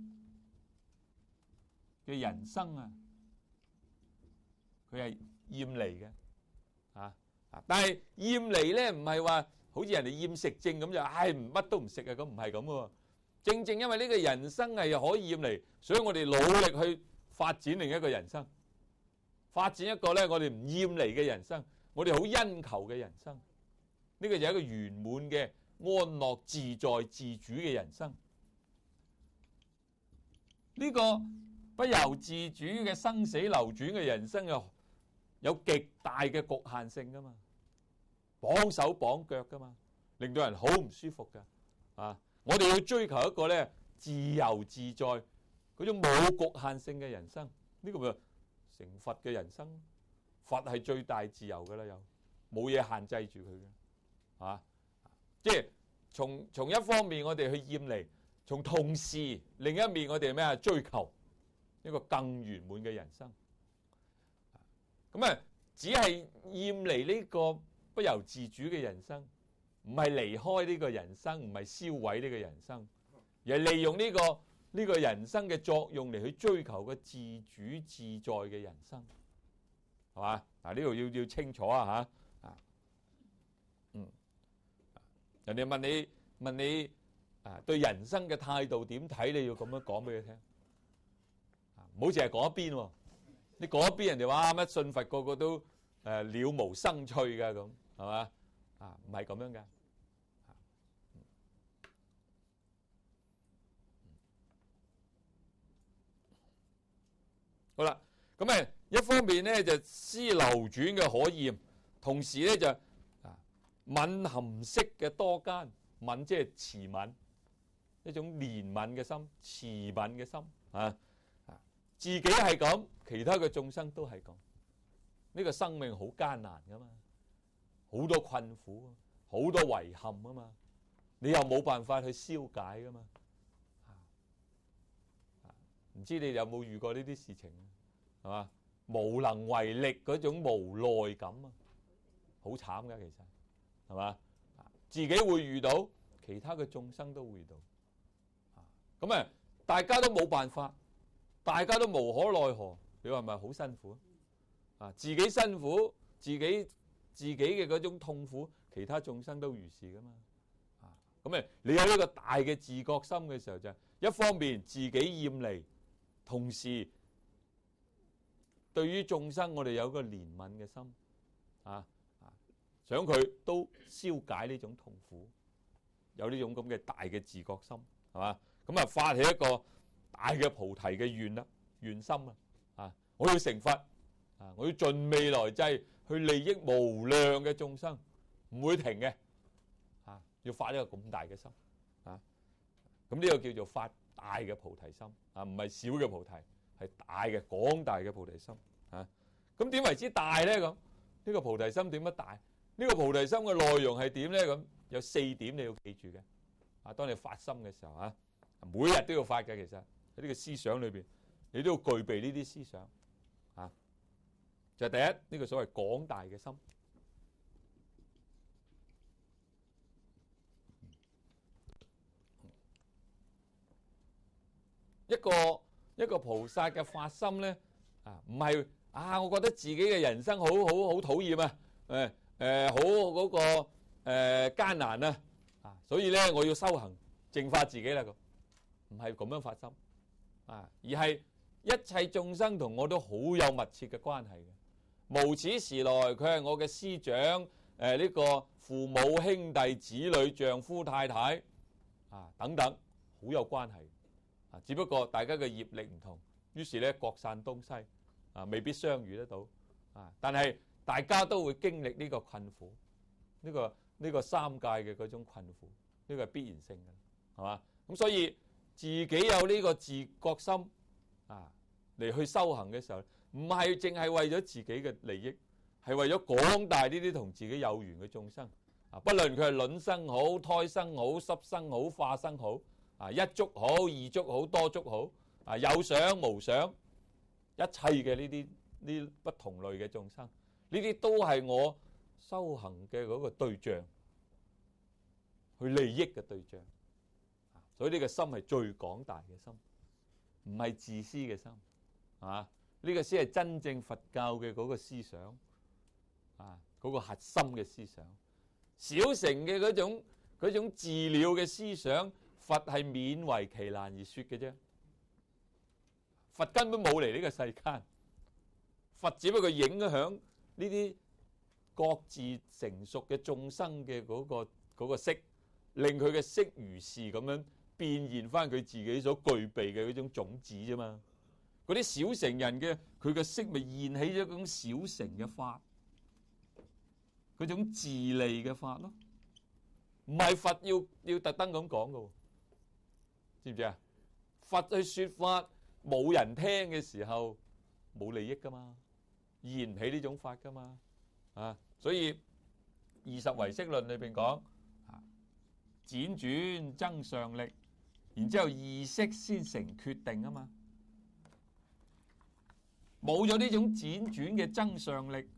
嘅人生啊，佢係厭離嘅。但係厭離咧，唔係話好似人哋厭食症咁就，乜都唔食啊，咁唔係咁喎。正正因為呢個人生係可以厭離，所以我哋努力去發展另一個人生，發展一個咧我哋唔厭離嘅人生，我哋好殷求嘅人生。呢個就係一個圓滿嘅安樂自在自主嘅人生。呢個不由自主嘅生死流轉嘅人生有極大嘅局限性噶嘛，綁手綁腳噶嘛，令到人好唔舒服噶。我哋要追求一個咧自由自在嗰種冇局限性嘅人生，呢個咪成佛嘅人生。佛係最大自由噶啦，又冇嘢限制住佢嘅，即係從一方面我哋去厭離，從同時另一面我哋咩啊？追求一個更圓滿嘅人生。咁只係厭離呢個不由自主嘅人生，唔係離開呢個人生，唔係燒毀呢個人生，而係利用呢個人生嘅作用嚟去追求個自主自在嘅人生，係嘛？呢度要清楚啊嚇！人哋問你對人生嘅態度點睇，你要咁樣講俾佢聽，唔好淨係講一邊喎。你講一邊，人哋話乜信佛個個都了無生趣㗎咁，係嘛？唔係咁樣㗎。好啦，咁一方面咧就思流轉嘅可厭，同時咧就憫含識嘅多奸。憫即係慈憫，一種憐憫嘅心，慈憫嘅心自己係咁，其他嘅眾生都係咁。呢個生命好艱難噶嘛，好多困苦，好多遺憾啊嘛，你又冇辦法去消解噶嘛。唔知你有冇遇過呢啲事情，係嘛？無能為力嗰種無奈感啊，好慘噶，其實係嘛？自己會遇到，其他嘅眾生都會遇到。咁大家都冇辦法，大家都無可奈何，你話係咪好辛苦啊？自己辛苦，自己嘅嗰種痛苦，其他眾生都如是噶嘛。咁你有呢個大嘅自覺心嘅時候，就一方面自己厭離，同時對於眾生我哋有個憐憫嘅心，想佢都消解呢種痛苦，有呢種咁嘅大嘅自覺心，係嘛？咁發起一個大嘅菩提嘅願心我要成佛，我要盡未來際去利益無量嘅眾生，唔會停嘅，要發一個咁大嘅心，咁呢個叫做發大嘅菩提心，唔係小嘅菩提，係大嘅廣大嘅菩提心，咁點為之大咧？咁呢個菩提心點樣大？呢個菩提心嘅內容係點咧？咁有4點你要記住嘅。當你發心嘅時候，每日都要發嘅。其實喺呢個思想裏邊，你都要具備呢啲思想。就係第一，呢個所謂廣大嘅心。一個菩薩嘅發心咧，唔係我覺得自己嘅人生好討厭好嗰個艱難所以咧我要修行淨化自己啦。咁唔係咁樣發心而係一切眾生同我都好有密切嘅關係嘅。 無始時來佢係我嘅師長，呢個父母兄弟子女丈夫太太啊等等，好有關係啊。只不過大家嘅業力唔同，於是咧各散東西啊，未必相遇得到啊。但係大家都會經歷呢個困苦，呢個三界嘅嗰種困苦，呢個係必然性嘅，係嘛？咁所以自己有呢個自覺心啊，嚟去修行嘅時候，唔係淨係為咗自己嘅利益，係為咗廣大呢啲同自己有緣嘅眾生啊。不論佢係卵生好、胎生好、濕生好、化生好啊，一足好、二足好、多足好啊，有想無想，一切嘅呢不同類嘅眾生，呢啲都係我修行嘅嗰個對象，去利益嘅對象。所以呢個心係最廣大嘅心，唔係自私嘅心，啊！呢個先係真正佛教嘅嗰個思想，啊，嗰個核心嘅思想。小乘嘅嗰種自了嘅思想，佛係勉為其難而說嘅啫。佛根本冇嚟呢個世間，佛只不過影響呢啲各自成熟嘅眾生嘅嗰個色，令佢嘅色如是咁樣變現翻佢自己所具備嘅嗰種種子啫嘛。嗰啲小乘人嘅佢嘅色咪現起咗嗰種小乘嘅法，嗰種自利嘅法咯。唔係佛要特登咁講嘅，知唔知啊？佛去說法冇人聽嘅時候冇利益噶嘛，現唔起呢種法噶嘛啊！所以20唯識論裏邊講輾轉增上力，然之後意識先成決定啊嘛。冇咗呢種輾轉嘅增上力，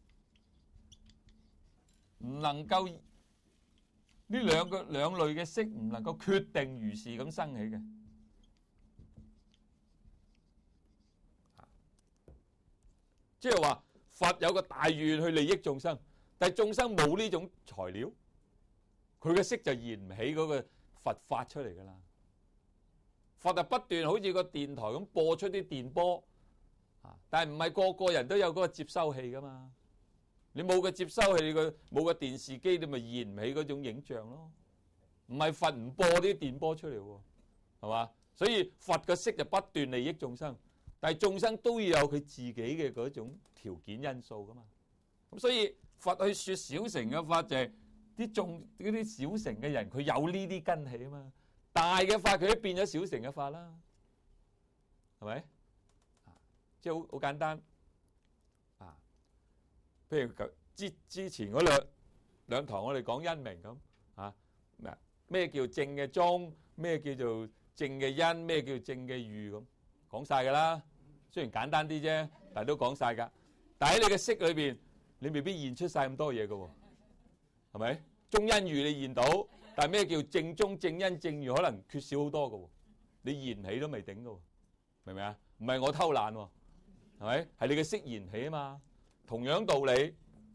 唔能夠呢兩類嘅識唔能夠決定如是咁生起嘅。即係話佛有個大願去利益眾生，但係眾生冇呢種材料，佢嘅識就現唔起嗰個佛法出嚟噶啦。佛就不斷好似個電台咁播出啲電波，但係唔係個個人都有嗰個接收器噶嘛？你冇個接收器，你冇個電視機，你咪現唔起嗰種影像咯。唔係佛唔播啲電波出嚟喎，係嘛？所以佛嘅識就不斷利益眾生，但係眾生都要有佢自己嘅嗰種條件因素噶嘛。咁所以佛去說小乘嘅法就係嗰啲小乘嘅人，佢有呢啲根器啊嘛。大嘅法佢都變咗小乘嘅法啦，係咪？即係好簡單啊！譬如之前嗰兩堂我哋講因明咁啊，咩叫正嘅宗，咩叫做正嘅因，咩叫正嘅喻咁，講晒㗎啦。雖然簡單啲啫，但係都講晒㗎。但喺你嘅識裏邊，你未必現出晒咁多嘢㗎喎，係咪？中因喻你現到，但係咩叫正宗、正因、正喻，可能缺少好多㗎喎。你現起都未頂㗎喎，明唔明啊？唔係我偷懶喎。係咪？係你嘅識現起啊嘛。同樣道理，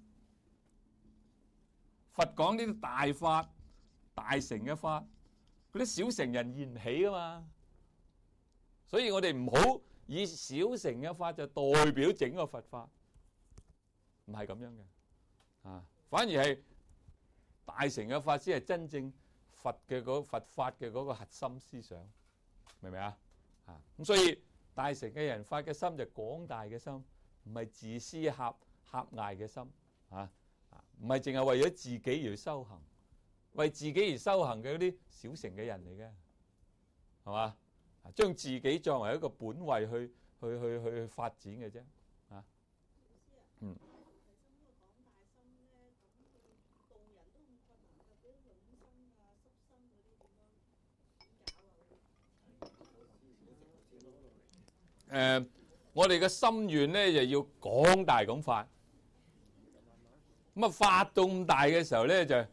佛講呢啲大法、大乘嘅法，嗰啲小乘人現唔起啊嘛。所以我哋唔好以小乘嘅法就代表整個佛法，唔係咁樣嘅啊。反而係大乘嘅法先係真正佛法嘅嗰個核心思想，明唔明啊？啊咁所以。大乘嘅人發嘅心就廣大嘅心，唔係自私狹隘嘅心啊！唔係淨係為咗自己而修行，為自己而修行嘅嗰啲小乘嘅人嚟嘅，係嘛？將自己作為一個本位去發展嘅啫啊！嗯。我哋嘅心願咧就要廣大咁發，咁啊發到咁大嘅時候咧就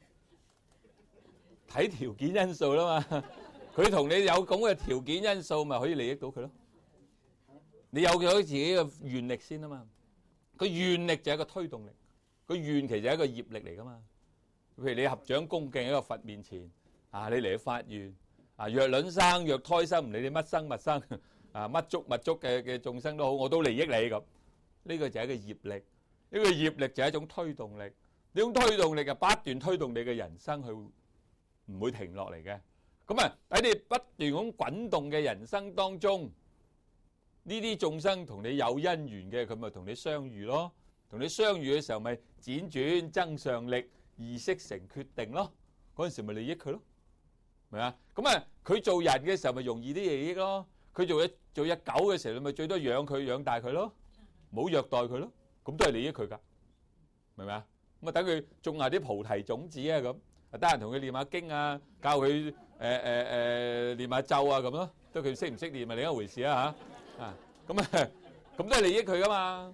睇條件因素啦嘛。佢同你有咁嘅條件因素，咪可以利益到佢咯。你有咗自己嘅願力先啊嘛。個願力就係一個推動力，個願其實係一個業力嚟噶嘛。譬如你合掌恭敬喺個佛面前啊，你嚟去發願啊，若卵生若胎生，唔理你乜生物生。乜足物足嘅眾生都好，我都利益你咁呢個就係一個業力，呢個業力就係一種推動力，呢種推動力就不斷推動你嘅人生去唔會停落嚟嘅。咁啊喺你不斷咁滾動嘅人生當中，呢啲眾生同你有因緣嘅，佢咪同你相遇咯。同你相遇嘅時候，咪輾轉增上力，意識成決定咯。嗰陣時咪利益佢咯，明啊？咁啊，佢做人嘅時候咪容易啲利益咯。佢做隻狗嘅時候，你咪最多養佢養大佢咯，唔好虐待佢咯，咁都係利益佢㗎，明唔明啊？咁啊，等佢種下啲菩提種子啊，咁得閒同佢念下經啊，教佢念下咒啊咁咯，得佢識唔識念係另一回事啊嚇啊，咁都係利益佢㗎嘛。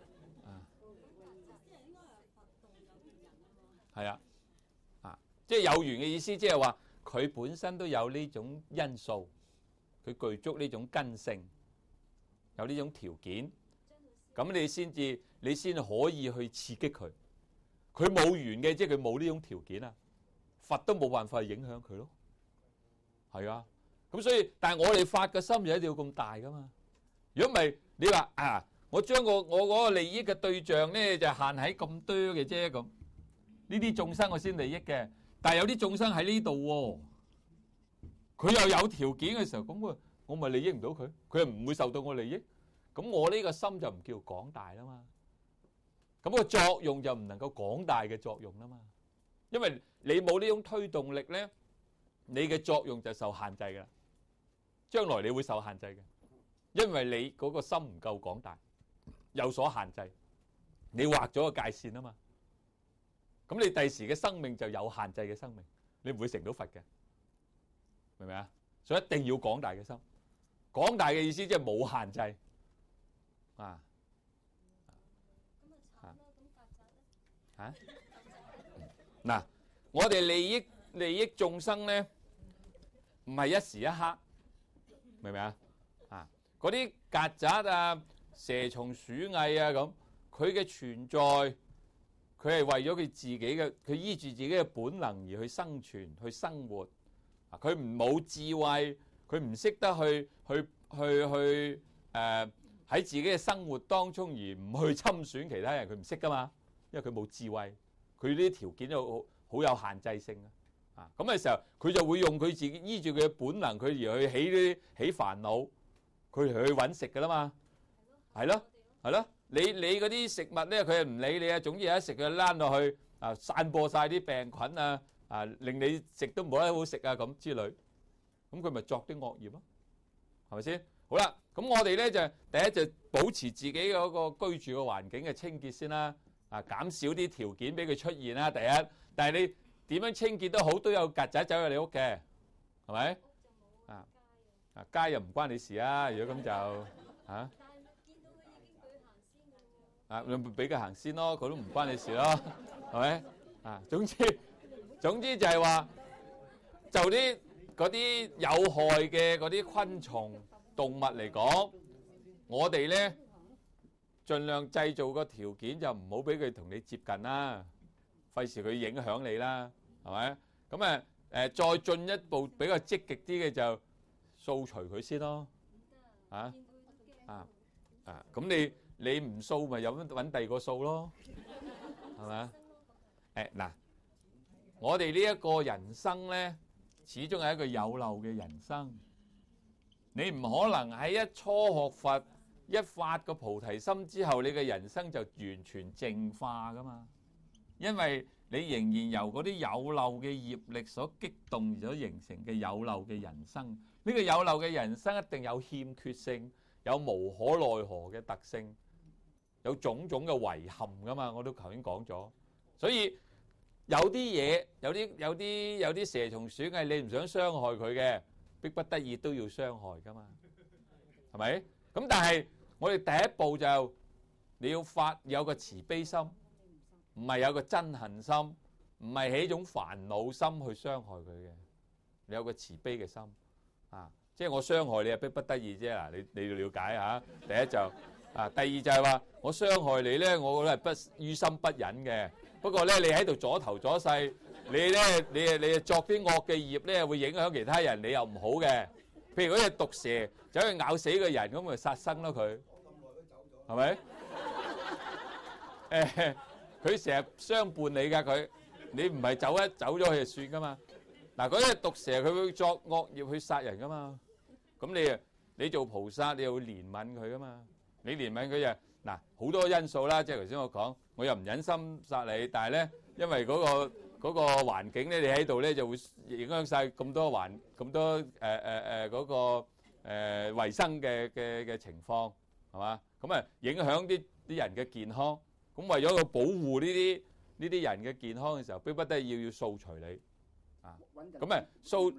係啊，即係有緣嘅意思，即係話佢本身都有呢種因素，佢具足呢種根性，有呢種條件，咁你先可以去刺激佢。佢冇緣嘅，即係佢冇呢種條件啊，佛都冇辦法影響佢咯。係啊，咁所以，但係我哋發嘅心就一定要咁大噶嘛。如果唔係，你話啊，我將我嗰個利益嘅對象咧就限喺咁多嘅啫咁。呢啲眾生我先利益嘅，但係有啲眾生喺呢度喎，佢又有條件嘅時候，咁我咪利益唔到佢，佢又唔會受到我利益，咁我呢個心就唔叫廣大啦嘛，咁個作用就唔能夠廣大嘅作用啦嘛，因為你冇呢種推動力咧，你嘅作用就受限制㗎啦，將來你會受限制嘅，因為你嗰個心唔夠廣大，有所限制，你畫咗個界線啊嘛。咁你第時嘅生命就有限制嘅生命，你唔會成到佛嘅，明唔明啊？所以一定要廣大嘅心，廣大嘅意思即係冇限制啊！嗱，我哋利益眾生咧，唔係一時一刻，明唔明啊？啊，嗰啲曱甴啊、蛇蟲鼠蟻啊咁，佢嘅存在。佢係為咗佢自己嘅，佢依住自己嘅本能而去生存、去生活。佢冇智慧，佢唔識得去喺自己嘅生活當中而唔去侵損其他人，佢唔識噶嘛，因為佢冇智慧，佢呢啲條件就好有限制性啊。咁嘅時候，佢就會用佢自己依住佢嘅本能，佢而去起煩惱，佢去揾食噶啦嘛，係咯，係咯。你嗰啲食物咧，佢係唔理你啊，總之一食佢躝落去啊，散播晒啲病菌啊，令你食都冇得好食啊咁之類，咁佢咪作啲惡業咯，係咪先？好啦，咁我哋咧就第一就保持自己嗰個居住嘅環境嘅清潔先啦，減少啲條件俾佢出現啦。第一，但係你點樣清潔都好，都有曱甴走入你屋嘅，係咪？街又唔關你事啊，如果咁就嚇。你咪俾佢行先咯，佢都唔關你事咯，係咪？總之就係話，就嗰啲有害嘅嗰啲昆蟲動物嚟講，我哋咧盡量製造個條件就唔好俾佢同你接近啦，費事佢影響你啦，係咪？咁再進一步比較積極啲嘅就掃除佢先咯，咁你唔掃咪有揾第二個掃咯，係咪啊？嗱，我哋呢一個人生咧，始終係一個有漏嘅人生。你唔可能喺一初學佛、一發個菩提心之後，你嘅人生就完全淨化噶嘛。因為你仍然由嗰啲有漏嘅業力所激動而所形成嘅有漏嘅人生。呢個有漏嘅人生一定有欠缺性，有無可奈何嘅特性。有種種嘅遺憾噶嘛，我都頭先講咗，所以有啲嘢，有啲蛇蟲鼠蟻，你唔想傷害佢嘅，逼不得已都要傷害噶嘛，係咪？咁但係我哋第一步就你要有個慈悲心，唔係有個憎恨心，唔係起一種煩惱心去傷害佢嘅，你有個慈悲嘅心啊，即係我傷害你係逼不得已啫嗱，你要了解下，第一就。第二就係話我傷害你咧，我覺得係於心不忍嘅。不過咧，你喺度阻頭阻勢，你作啲惡嘅業咧，會影響其他人，你又唔好嘅。譬如嗰隻毒蛇走去咬死個人，咁咪殺生咯佢，係咪？ 佢成日相伴你㗎，你唔係走咗佢就算㗎嘛。嗱，嗰隻毒蛇佢會作惡業去殺人㗎嘛。咁你做菩薩，你又會憐憫佢㗎嘛。你憐憫佢就嗱好多因素啦，即係頭先我講，我又唔忍心殺你，但係咧因為嗰個環境咧，你喺度咧就會影響晒咁多嗰個衞生嘅情況，係嘛？咁啊影響啲人嘅健康。咁為咗去保護呢啲人嘅健康嘅時候，迫不得已要掃除你啊。咁啊掃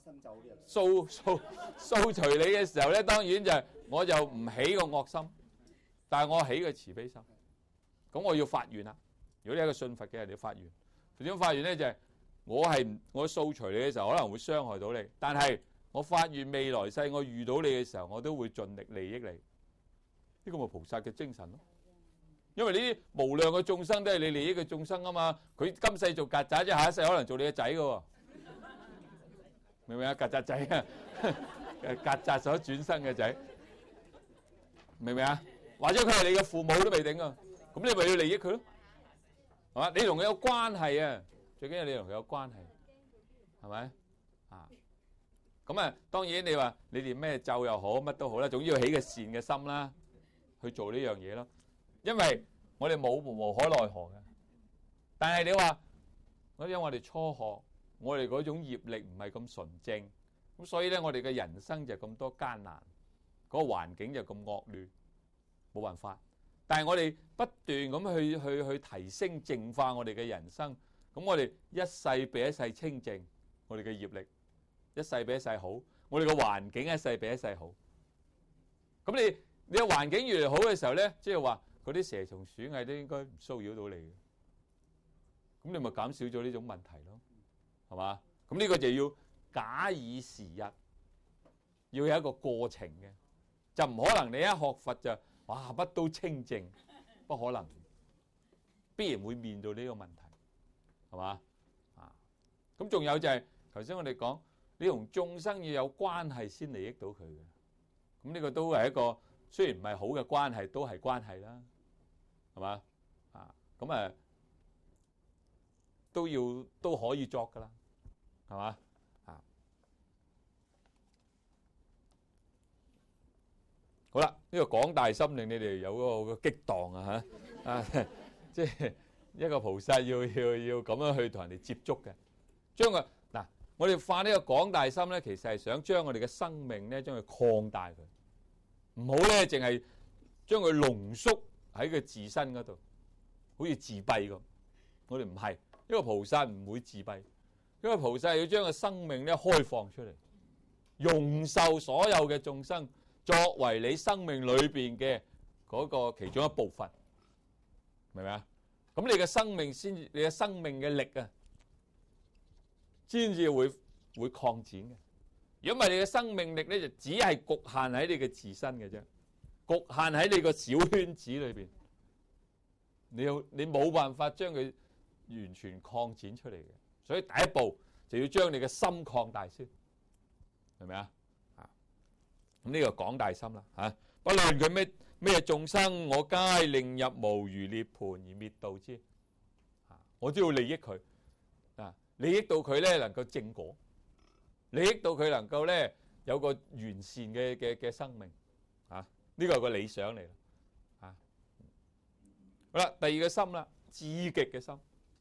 除你嘅時候咧，當然就我就唔起個惡心，但係我起個慈悲心。咁我要發願啦。如果你係一個信佛嘅人，你要發願。點樣發願咧？就係我掃除你嘅時候，可能會傷害到你，但係我發願未來世我遇到你嘅時候，我都會盡力利益你。呢個咪菩薩嘅精神咯。因為呢啲無量嘅眾生都係你利益嘅眾生啊嘛。佢今世做曱甴，即下一世可能做你嘅仔㗎喎。明唔明啊？曱甴仔啊，曱甴所轉生嘅仔，明唔明啊？或者佢係你嘅父母都未定啊。咁你咪要利益佢咯，係嘛？你同佢有關係啊，最緊要你同佢有關係，係咪啊？咁啊，當然你話你念咩咒又好，乜都好啦，總之要起個善嘅心啦，去做呢樣嘢咯。因為我哋無可奈何嘅，但係你話因為我哋初學，我哋嗰種業力唔係咁純正，咁所以咧我哋嘅人生就咁多艱難，嗰個環境就咁惡劣，冇辦法。但係我哋不斷咁去提升淨化我哋嘅人生，咁我哋一世比一世清淨，我哋嘅業力一世比一世好，我哋嘅環境一世比一世好。咁你嘅環境越嚟越好嘅時候咧，即係話嗰啲蛇蟲鼠蟻都應該唔騷擾到你嘅，咁你咪減少咗呢種問題咯，係嘛？咁呢個就要假以時日，要有一個過程嘅，就唔可能你一學佛就哇乜都清淨，不可能，必然會面對呢個問題，係嘛？啊，咁仲有就係頭先我哋講，你同眾生要有關係先利益到佢嘅，咁呢個都係一個雖然唔係好嘅關係，都係關係啦，係嘛？啊，咁啊都可以作噶啦，係嘛？啊，好啦，呢個廣大心令你哋有嗰個激盪啊嚇，啊，即係一個菩薩要咁樣去同人哋接觸嘅，將個嗱，我哋發呢個廣大心咧，其實係想將我哋嘅生命咧，將佢擴大佢，唔好咧淨係將佢濃縮喺佢自身嗰度，好似自閉咁。我哋唔係，一個菩薩唔會自閉，因為菩薩要將個生命咧開放出嚟，容受所有嘅眾生，作為你生命裏邊嘅嗰個其中一部分，明唔明啊？咁你嘅生命先，你嘅生命嘅力啊，先至會擴展嘅。如果唔係，你嘅生命力咧就只係局限喺你嘅自身嘅啫，局限喺你個小圈子裏邊，你冇辦法將佢完全擴展出嚟嘅。所以第一步就要將你嘅心擴大先，明唔明啊？咁呢個廣大心啦嚇，不論佢咩眾生，我皆令入無餘涅槃而滅度之。我都要利益佢啊，利益到佢咧能夠正果，利益到佢能夠咧有個完善嘅生命啊。呢個係個理想嚟啦啊。好啦，第二個心啦，至極嘅心，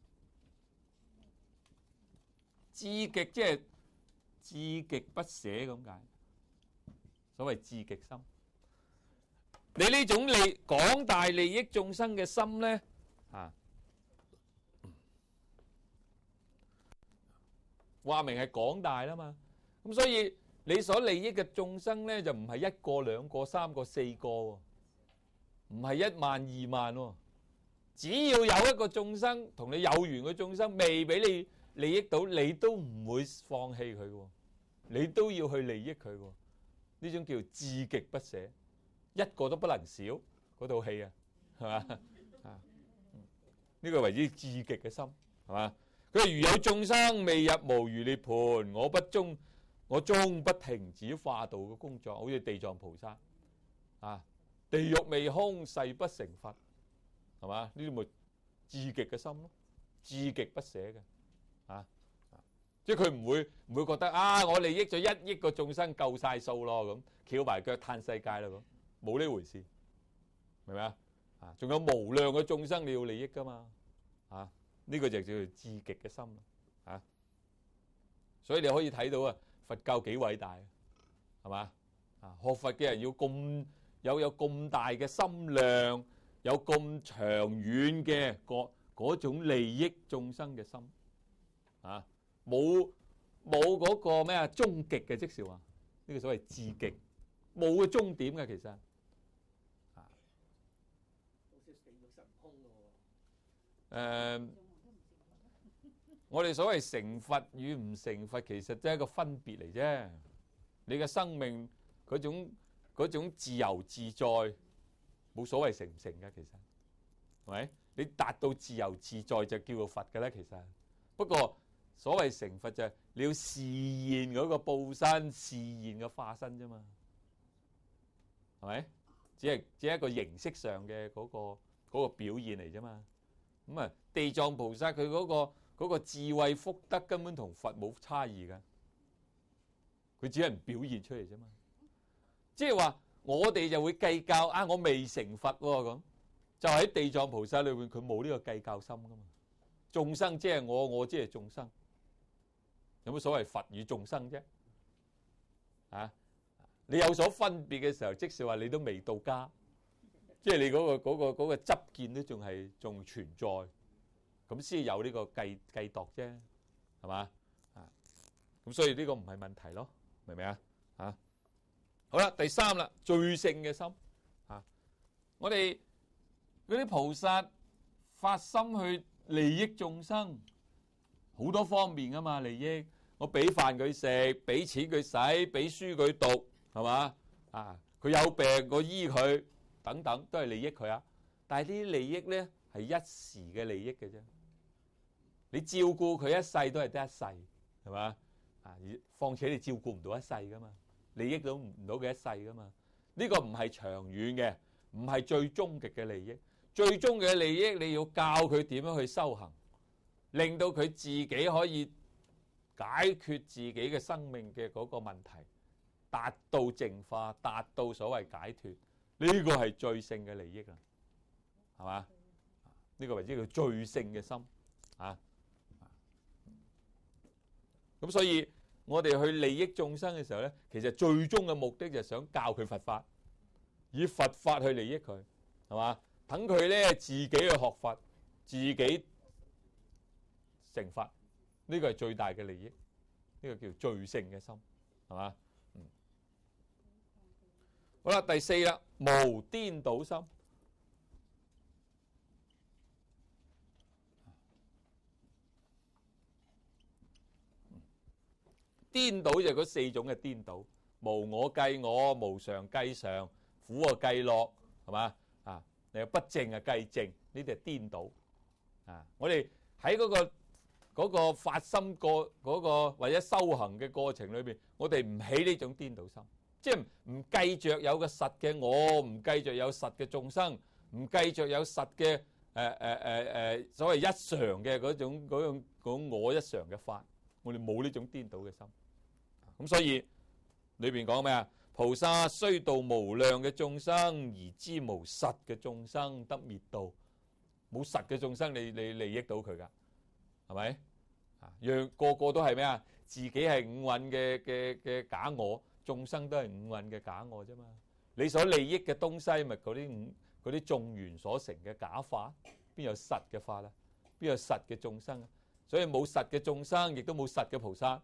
至極即係至極不捨咁解。所謂至極心，你呢種廣大利益眾生嘅心咧，啊，話明係廣大啦嘛。咁所以你所利益嘅眾生咧，就唔係一個、兩個、三個、四個喎，唔係1萬、2萬喎。只要有一個眾生同你有緣嘅眾生未俾你利益到，你都唔會放棄佢喎，你都要去利益佢喎。呢種叫至極不捨，一個都不能少。嗰套戲啊，係嘛啊？呢個為之至極嘅心，係嘛？佢如有眾生未入無餘涅槃，我終不停止化度嘅工作，好似地藏菩薩啊，地獄未空誓不成佛係嘛？呢啲咪至極嘅心咯，至極不捨嘅啊！即係佢唔會覺得啊，我利益咗1億個眾生夠晒數咯，咁翹埋腳嘆世界啦咁，冇呢回事，明唔明啊？啊，仲有無量嘅眾生你要利益噶嘛？啊，呢個就叫做至極嘅心啊！所以你可以睇到啊，佛教幾偉大，係嘛？啊，學佛嘅人要咁有咁大嘅心量，有咁長遠嘅嗰種利益眾生嘅心，啊，冇嗰個咩啊終極嘅，即是話呢個所謂至極，冇個終點嘅其實。啊， 好似成到神空咯喎。 我哋所謂成佛與唔成佛，其實都係一個分別嚟啫。你嘅生命嗰種自由自在，冇所謂成唔成嘅，其實係咪？你達到自由自在就叫做佛嘅咧，其實。不過所謂成佛就係你要示現嗰個報身，示現嘅化身啫嘛，係咪？只係一個形式上嘅嗰個表現嚟啫嘛。咁啊，地藏菩薩佢嗰個智慧福德根本同佛冇差異㗎，佢只係唔表現出嚟啫嘛。即係話我哋就會計較啊，我未成佛喎咁，就喺地藏菩薩裏邊佢冇呢個計較心噶嘛。眾生即係我即係眾生，有乜所謂佛與眾生啫？啊，你有所分別嘅時候，即是話你都未到家，即係你嗰個執見都仲存在。咁先有呢個計度啫，係嘛？啊，咁所以呢個唔係問題咯，明唔明啊？啊，好啦，第三啦，最勝嘅心啊！我哋嗰啲菩薩發心去利益眾生，好多方面噶嘛利益。我俾飯佢食，俾錢佢使，俾書佢讀，係嘛？啊，佢有病我醫佢，等等都係利益佢啊！但係呢啲利益咧係一時嘅利益嘅啫。你照顧佢一世都係得一世，係嘛？啊，況且你照顧唔到一世噶嘛，利益到唔到佢一世噶嘛？呢個唔係長遠嘅，唔係最終極嘅利益。最終嘅利益你要教佢點樣去修行，令到佢自己可以解決自己嘅生命嘅嗰個問題，達到淨化，達到所謂解脫。呢個係最勝嘅利益啦，係嘛？呢個為之叫最勝嘅心啊！咁所以我哋去利益眾生嘅時候咧，其實最終嘅目的就係想教佢佛法，以佛法去利益佢，係嘛？等佢咧自己去學佛，自己成佛，呢個係最大嘅利益，呢個叫最勝嘅心，係嘛？好啦，第四啦，無顛倒心。顛倒就係嗰4種嘅顛倒，無我計我，無常計常，苦啊計樂，係嘛？啊，你不正啊計正，呢啲係顛倒。啊，我哋喺嗰個發心過嗰個或者修行嘅過程裏邊，我哋唔起呢種顛倒心，即係唔計着有個實嘅我，唔計着有實嘅眾生，唔計着有實嘅所謂一常嘅嗰種我一常嘅法，我哋冇呢種顛倒嘅心。咁所以裏邊講咩啊？菩薩雖度無量嘅眾生，而知無實嘅眾生得滅度。冇實嘅眾生，你利益到佢噶，係咪？啊，讓個個都係咩啊？自己係五蘊嘅假我，眾生都係五蘊嘅假我啫嘛。你所利益嘅東西，咪嗰啲眾緣所成嘅假法，邊有實嘅法啊？邊有實嘅眾生啊？所以冇實嘅眾生，亦都冇實嘅菩薩。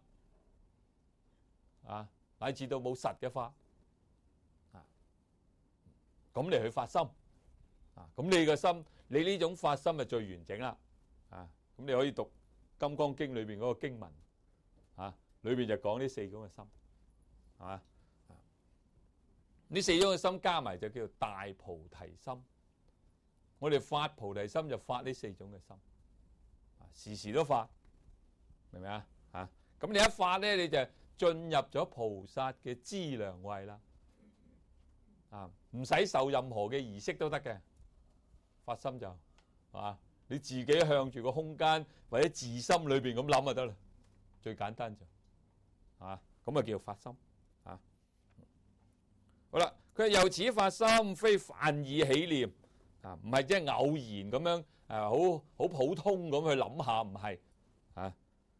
啊，乃至到冇實嘅法，啊，咁你去發心，啊，咁你個心，你呢種發心咪最完整啦，啊，咁你可以讀《金剛經》裏邊嗰個經文，啊，裏邊就講呢4種嘅心，係嘛？呢4種嘅心加埋就叫做大菩提心。我哋發菩提心就發呢4種嘅心，啊，時時都發，明唔明啊？啊，咁你一發咧，你就進入咗菩薩嘅資糧位啦，啊，唔使受任何嘅儀式都得嘅，發心就係嘛？你自己向住個空間或者自心裏邊咁諗就得啦，最簡單就啊，咁啊叫發心啊。好啦，佢由此發心，非泛意起念啊，唔係即係偶然咁樣好普通咁去諗下，唔係啊。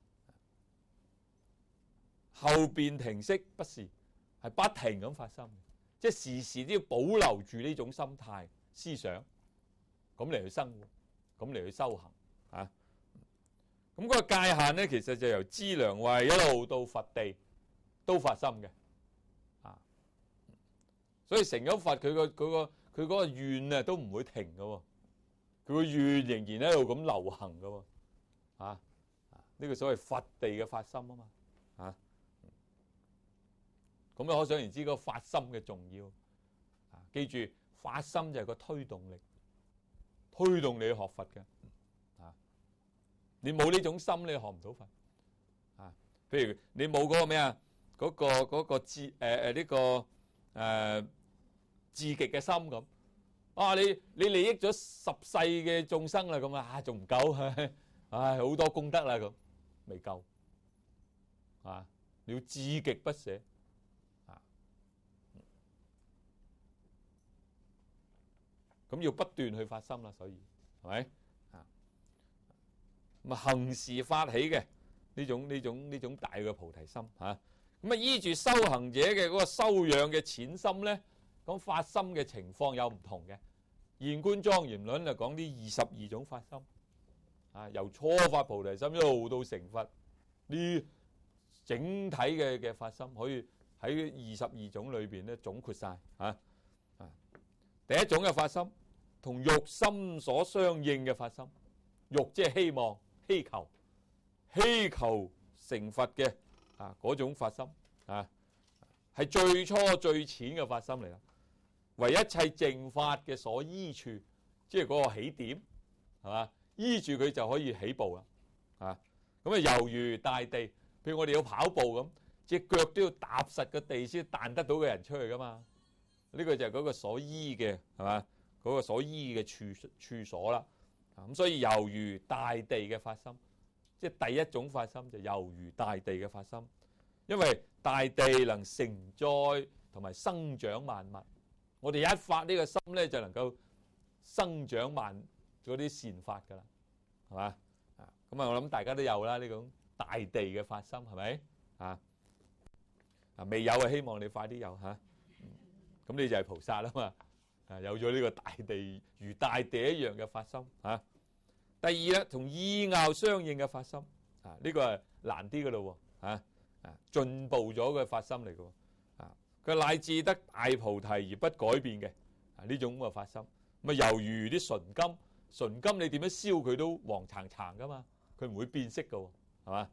後邊停息不是，係不停咁發心，即係時時都要保留住呢種心態思想，咁嚟去生活，咁嚟去修行啊。咁嗰個界限咧，其實就由資糧位一路到佛地都發心嘅啊。所以成咗佛，佢嗰個願啊都唔會停嘅喎，佢個願仍然喺度咁流行嘅喎啊。呢個所謂佛地嘅發心啊嘛啊。咁可想而知嗰個發心嘅重要啊！記住，發心就係個推動力，推動你去學佛嘅啊！你冇呢種心，你學唔到佛啊！譬如你冇嗰個咩啊？嗰個自自極嘅心咁啊！你利益咗十世嘅眾生啦，咁啊仲唔夠？唉，好多功德啦，咁未夠啊！你要自極不捨。咁要不斷去發心啦，所以係咪啊？咁啊，行時發起嘅呢種大嘅菩提心嚇。咁啊，依住修行者嘅嗰個修養嘅淺深咧，咁發心嘅情況有唔同嘅。《現觀莊嚴論》就講啲22種發心啊，由初發菩提心一路到成佛，呢整體嘅發心可以喺22種裏邊咧總括晒嚇。第一種嘅發心，同欲心所相應嘅發心，欲即係希望、希求成佛嘅嗰種發心啊，係最初最淺嘅發心嚟啦。為一切淨法嘅所依處，即係嗰個起點，係嘛？依住佢就可以起步啦。啊，咁啊猶如大地，譬如我哋要跑步咁，隻腳都要踏實個地先彈得到個人出去噶嘛。呢個就係嗰個所依嘅，係嘛？嗰個所依嘅處所啦。咁所以猶如大地嘅發心，即係第一種發心就猶如大地嘅發心，因為大地能承載同埋生長萬物。我哋一發呢個心咧，就能夠生長嗰啲善法噶啦，係嘛？咁啊，我諗大家都有啦呢種大地嘅發心，係咪？未有啊，希望你快啲有嚇。咁你就係菩薩啦嘛，有咗呢個大地如大地一樣嘅發心嚇。第二咧，同意拗相應嘅發心呢個係難啲嘅咯喎進步咗嘅發心嚟嘅喎佢乃至得大菩提而不改變嘅呢種咁嘅發心，咁猶如啲純金你點樣燒佢都黃橙橙噶嘛，佢唔會變色嘅喎，係嘛？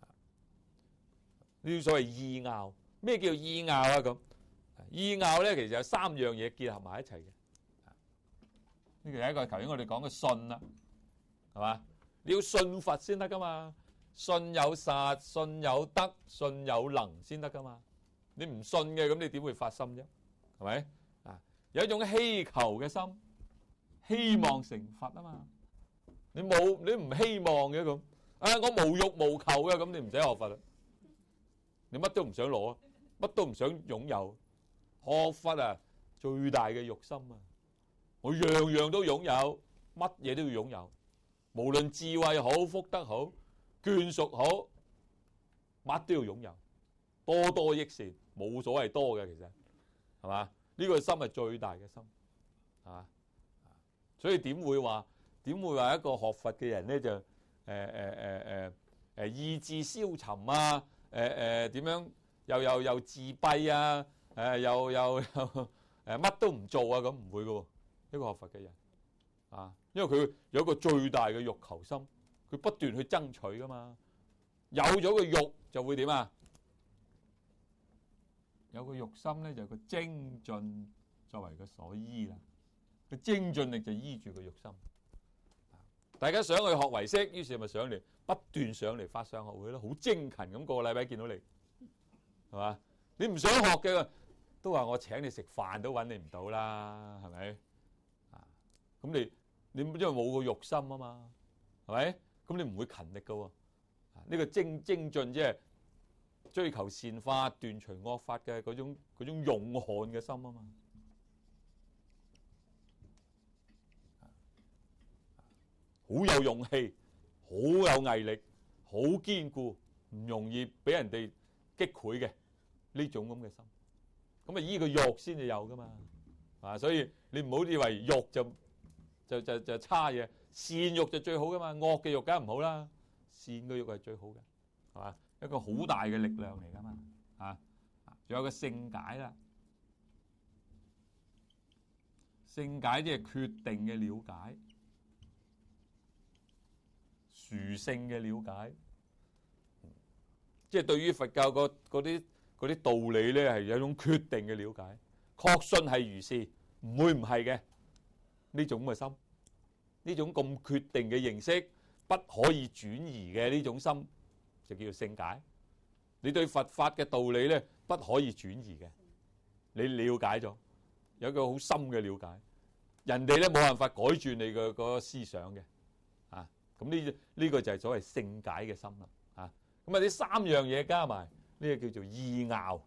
呢啲所謂意拗，咩叫意拗啊？咁意拗咧，其實有3樣嘢結合埋一齊嘅。呢個第一個頭先我哋講嘅信啦，係嘛？你要信佛先得噶嘛，信有實，信有德，信有能先得噶嘛。你唔信嘅，咁你點會發心啫？係咪？有一種希求嘅心，希望成佛啊嘛。你唔希望嘅咁，我無欲無求嘅，咁你唔使學佛啦。你乜都唔想攞，乜都唔想擁有。學佛啊，最大嘅欲心啊！我樣樣都擁有，乜嘢都要擁有，無論智慧好、福德好、眷屬好，乜都要擁有，多多益善，冇所謂多嘅，其實係嘛？呢個心係最大嘅心，係嘛？所以點會話一個學佛嘅人咧就意志消沉啊？點樣又自閉啊？又乜都唔做啊？咁唔會嘅喎，一個學佛嘅人因為佢有一個最大嘅欲求心，佢不斷去爭取噶嘛。有咗個欲就會點啊？有個欲心咧，就係個精進作為個所依啦。個精進力就依住個欲心。大家想去學唯識，於是咪上嚟不斷上嚟法相學會咯，好精勤咁個禮拜見到你，係嘛？你唔想學嘅都話我請你食飯都揾你唔到啦，係咪？咁你因為冇個欲心啊嘛，係咪？咁你唔會勤力噶喎。呢個精進即係追求善法、斷除惡法嘅嗰種勇悍嘅心啊嘛。好有勇氣，好有毅力，好堅固，唔容易俾人哋擊潰嘅呢種咁嘅心。咁啊，依個欲先至有噶嘛。所以你唔好以為欲就差嘢，善欲就最好噶嘛，惡嘅欲梗係唔好啦，善嘅欲係最好嘅，係嘛？一個好大嘅力量嚟噶嘛。仲有個聖解啦，聖解即係決定嘅了解，殊勝嘅了解，即係對於佛教嗰啲道理咧，係有一種決定嘅了解，確信係如是，唔會唔係嘅呢種嘅心，呢種咁決定嘅認識，不可以轉移嘅呢種心，就叫做聖解。你對佛法嘅道理咧，不可以轉移嘅，你了解咗，有一個好深嘅了解，人哋咧冇辦法改轉你嘅個思想嘅。咁呢個就係所謂聖解嘅心啦。咁呢三樣嘢加埋，呢個叫做意拗。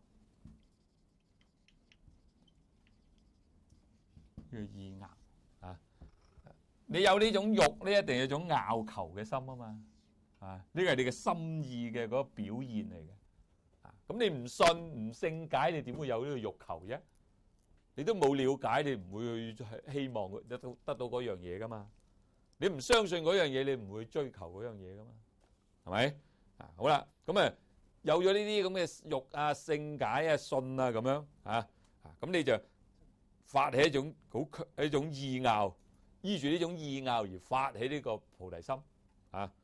叫意拗你有呢種欲咧，一定有一種拗求嘅心啊嘛。呢個係你嘅心意嘅嗰個表現嚟嘅。咁你唔信唔聖解，你點會有呢個欲求啫？你都冇了解，你唔會去希望得到嗰樣嘢噶嘛。你唔相信嗰樣嘢，你唔會追求嗰樣嘢噶嘛，係咪？好啦，咁啊有咗呢啲咁嘅欲啊、聖解啊、信啊咁樣咁你就發起一種意拗，依住呢種意拗而發起呢個菩提心咁啊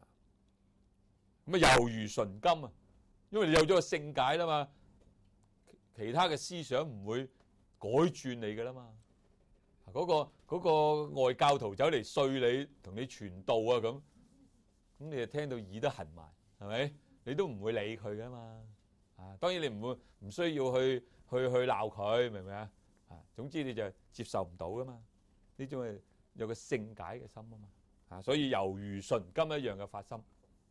猶如純金啊，因為你有咗個聖解啦嘛，其他嘅思想唔會改轉你噶啦嘛。嗰個外教徒走嚟碎你，同你傳道啊咁你就聽到耳都痕埋，係咪？你都唔會理佢噶嘛。當然你唔需要去鬧佢，明唔明啊？總之你就接受唔到噶嘛。呢種係有個聖解嘅心啊嘛。所以猶如純金一樣嘅發心。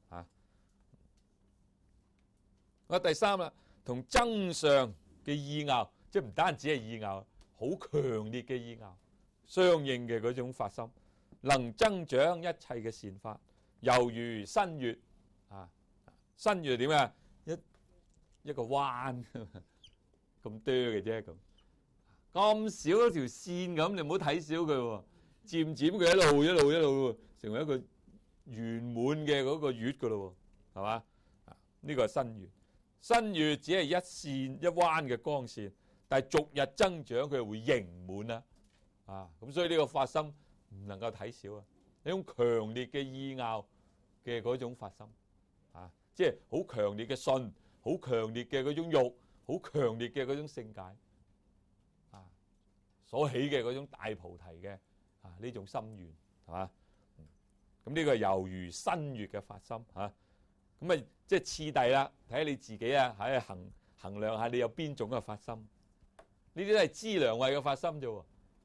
第三啦，同增上嘅意拗，即係唔單止係意拗，好強烈嘅意拗。相應嘅嗰種發心，能增長一切嘅善法，猶如新月新月點啊？一個彎咁多嘅啫，咁少一條線咁，你唔好睇小佢喎。漸漸佢一路成為一個圓滿嘅嗰個月噶咯，係嘛？呢個係新月，新月只係一線一彎嘅光線，但係逐日增長，佢係會盈滿啦。咁所以呢個發心唔能夠睇小啊！呢種強烈嘅意拗嘅嗰種發心，即係好強烈嘅信，好強烈嘅嗰種欲，好強烈嘅嗰種聖解，所起嘅嗰種大菩提嘅呢種心願，係嘛？咁呢個係猶如新月嘅發心咁即係次第啦，睇下你自己喺衡量下你有邊種嘅發心，呢啲都係資糧位嘅發心啫喎。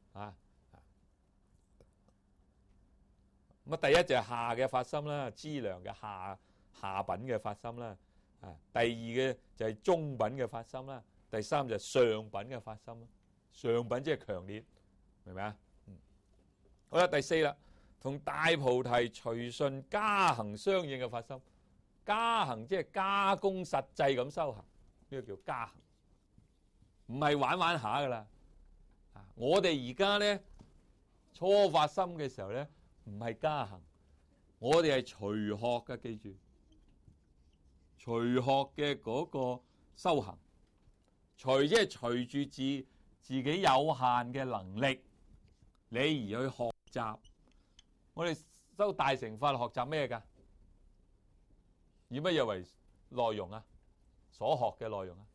第一就係下嘅發心啦，資糧嘅下品嘅發心啦。第二嘅就係中品嘅發心啦。第三就係上品嘅發心啦。上品即係強烈，明唔明啊？好啦，第四啦，同大菩提隨順加行相應嘅發心。加行即係加工實際咁修行，呢個叫加行，唔係玩玩下噶啦。我哋而家咧初發心嘅時候咧，唔係加行，我哋係隨學嘅，記住隨學嘅嗰個修行，隨即係隨住自己有限嘅能力，你而去學習。我哋修大乘法學習咩㗎？以乜嘢為內容啊？所學嘅內容啊？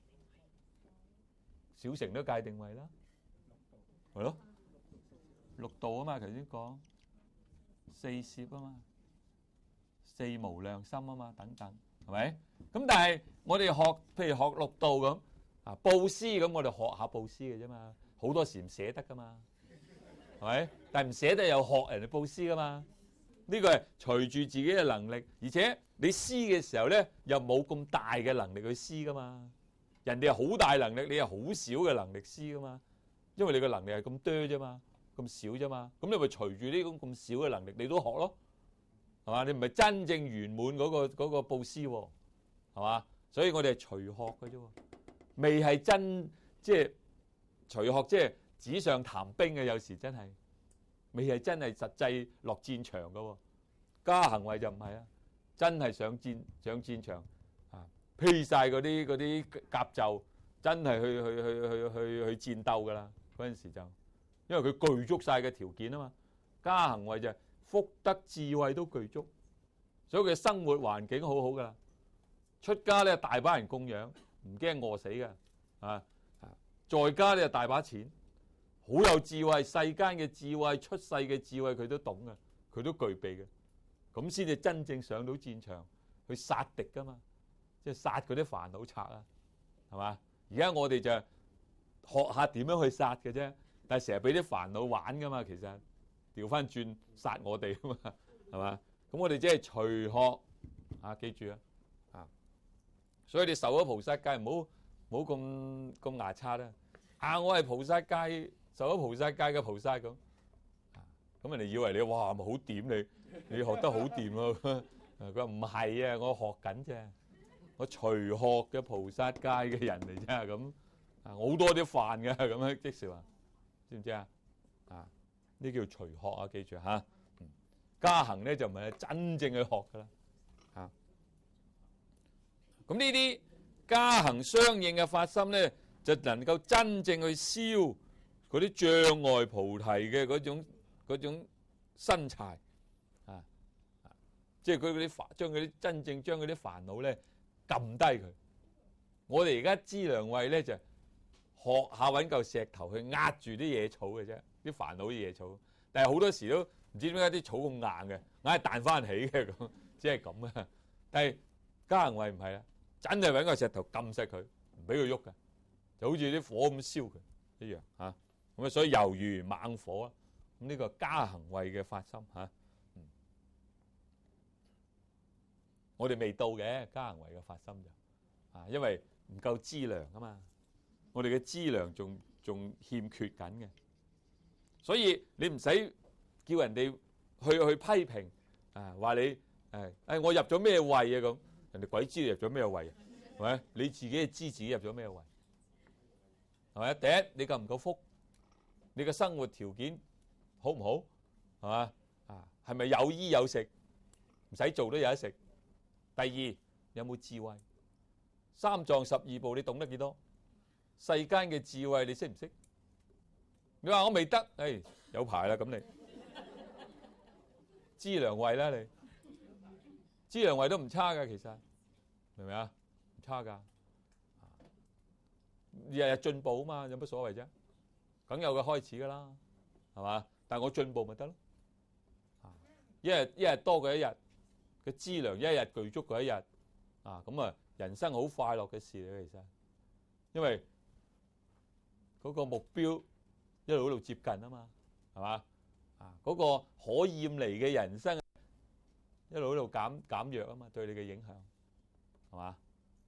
小乘都界定位啦，係咯，六道啊嘛，頭先講四攝啊嘛，四無量心啊嘛，等等，係咪？咁但係我哋學，譬如學六道咁布施咁，我哋學下布施嘅啫嘛，好多時唔捨得噶嘛， 係咪？但係唔捨得又學人哋佈施噶嘛？呢個係隨住自己嘅能力，而且你施嘅時候咧，又冇咁大嘅能力去施噶嘛。人哋係好大能力，你係好少嘅能力施噶嘛。因為你嘅能力係咁多啫嘛，咁少啫嘛。咁你咪隨住呢種咁少嘅能力，你都學咯，係嘛？你唔係真正圓滿嗰個佈施喎，係嘛？所以我哋係隨學嘅啫，未係真即係隨學，即係紙上談兵嘅。有時真係未係真係實際落戰場嘅喎。家行為就唔係啊，真係上戰場啊，披晒嗰啲甲胄，真係去戰鬥㗎啦。嗰陣時就因為佢具足晒嘅條件啊嘛。家行為就係福德智慧都具足，所以佢生活環境好好㗎啦。出家咧大把人供養，唔驚餓死嘅啊！在家咧大把錢，好有智慧，世間嘅智慧、出世嘅智慧佢都懂嘅，佢都具備嘅，咁先至真正上到戰場去殺敵噶嘛，即係殺嗰啲煩惱賊啊，係嘛？而家我哋就學下點樣去殺嘅啫，但係成日俾啲煩惱玩噶嘛，其實調翻轉殺我哋啊嘛，係嘛？咁我哋即係隨學啊，記住啊！所以你受咗菩薩戒，唔好咁牙刷啦。我係菩薩戒，受咗菩薩戒嘅菩薩咁，咁人哋以為你哇咪好掂你學得好掂咯。佢話唔係啊，我學緊啫，我隨學嘅菩薩戒嘅人嚟啫。咁我好多啲飯嘅咁樣，即是話知唔知啊？呢叫隨學啊，記住嚇。家行咧就唔係真正去學噶啦。咁呢啲家行相應嘅發心咧，就能夠真正去消嗰啲障礙菩提嘅嗰種身柴啊！即係佢嗰啲真正將嗰啲煩惱咧撳低佢。我哋而家資糧位咧就學下揾嚿石頭去壓住啲野草嘅啫，啲煩惱啲野草。但係好多時都唔知點解啲草咁硬嘅，硬係彈翻起嘅咁，只係咁啊！但係家行位唔係啊。真係揾個石頭撳實佢，唔俾佢喐嘅，就好似啲火咁燒佢一樣嚇。咁所以猶如猛火啊！咁呢個家行位嘅發心嚇，我哋未到嘅家行位嘅發心就因為唔夠資糧啊嘛，我哋嘅資糧仲欠缺緊嘅，所以你唔使叫人哋去批評話你我入咗咩位啊咁。人哋鬼知你入咗咩位，係咪？你自己知自己入咗咩位，係咪？第一，你夠唔夠福？你嘅生活條件好唔好？係嘛？係咪有衣有食？唔使做都有得食。第二，有冇智慧？三藏十二部你懂得幾多？世間嘅智慧你識唔識？你話我未得，有排啦咁你資糧位啦你。資糧位都唔差㗎，其實明唔明啊？唔差㗎，日日進步啊嘛，有乜所謂啫？梗有個開始㗎啦，係嘛？但係我進步咪得咯，一日多過一日嘅資糧，一日具足過一日咁啊，人生好快樂嘅事嚟嘅，其實，因為嗰個目標一路喺度接近啊嘛，係嘛？嗰個可厭離嘅人生。一路喺度減弱啊嘛，對你嘅影響係嘛？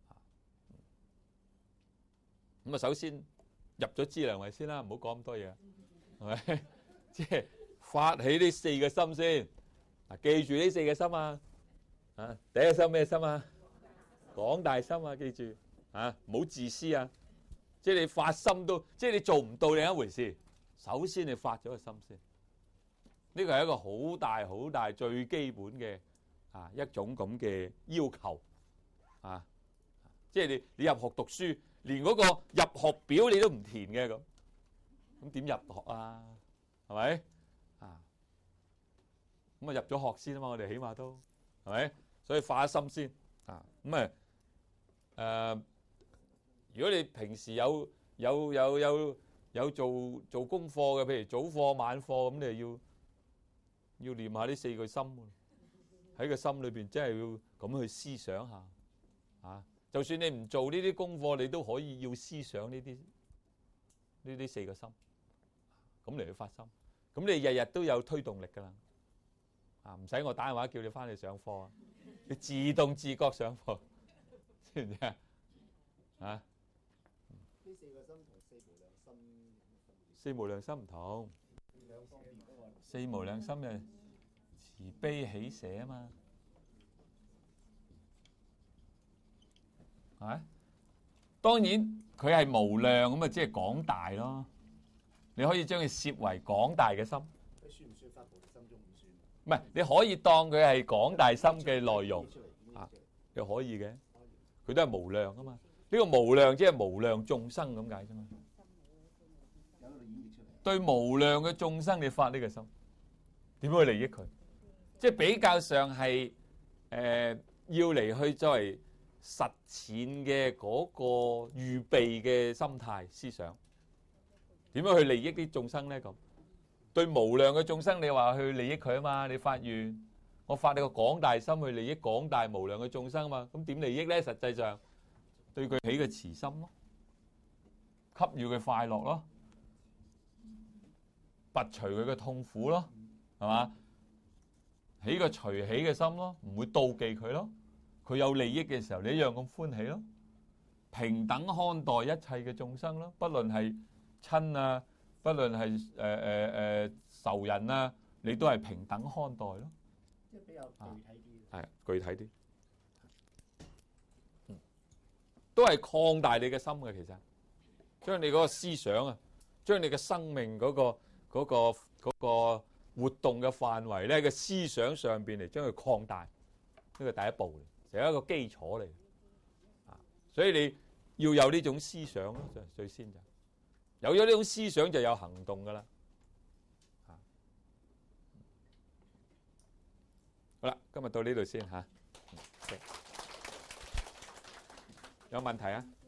咁首先入咗資糧位先啦，唔好講咁多嘢，係咪？即係發起呢四個心先。記住呢四個心啊！第一個心咩心啊？廣大心啊！記住唔好自私啊！即係你發心都，即係你做唔到另一回事。首先你發咗個心先，呢個係一個好大好大最基本嘅一種咁嘅要求即係你入學讀書，連嗰個入學表你都唔填嘅咁點入學啊？係咪咁入咗學先啊嘛？我哋起碼都係咪？所以發心先如果你平時有做功課嘅，譬如早課晚課咁，你要念下呢四句心喺個心裏邊，真係要咁去思想下就算你唔做呢啲功課，你都可以要思想呢啲四個心咁嚟去發心。 咁你日日都有推動力㗎啦。啊，唔使我打電話叫你翻去上課啊，你自動自覺上課，知唔知啊？啊？ 呢四個心同四無量心四無量心唔同， 兩方面都話四無量心係慈悲喜捨啊嘛，係咪？當然佢係無量咁啊，即係廣大咯。你可以將佢攝為廣大嘅心， 佢算唔算發菩提心中唔算？ 唔係你可以當佢係廣大心嘅內容啊，又可以嘅，佢都係無量啊嘛。呢個無量即係無量眾生咁解啫嘛。 有喺度演繹出嚟。 對無量嘅眾生，你發呢個心，點樣去利益佢？即係比較上係要嚟去作為實踐嘅嗰個預備嘅心態思想，點樣去利益啲眾生咧？咁對無量嘅眾生，你話去利益佢啊嘛？你發願，我發你個廣大心去利益廣大無量嘅眾生啊嘛？咁點利益咧？實際上對佢起個慈心咯，給予佢快樂咯，拔除佢嘅痛苦咯，係嘛？起個隨喜嘅心咯，唔會妒忌佢咯。佢有利益嘅時候，你一樣咁歡喜咯。平等看待一切嘅眾生咯，不論係親啊，不論係仇人啊，你都係平等看待咯。 即係比較具體啲。 係具體啲，都係擴大你嘅心嘅。其實將你嗰個思想啊，將你嘅生命嗰個活動嘅範圍咧，個思想上邊嚟將佢擴大，呢個第一步嚟。就係一個基礎嚟，啊！所以你要有呢種思想咯，就最先就有咗呢種思想，就有行動噶啦。好啦，今日到呢度先嚇。有問題啊？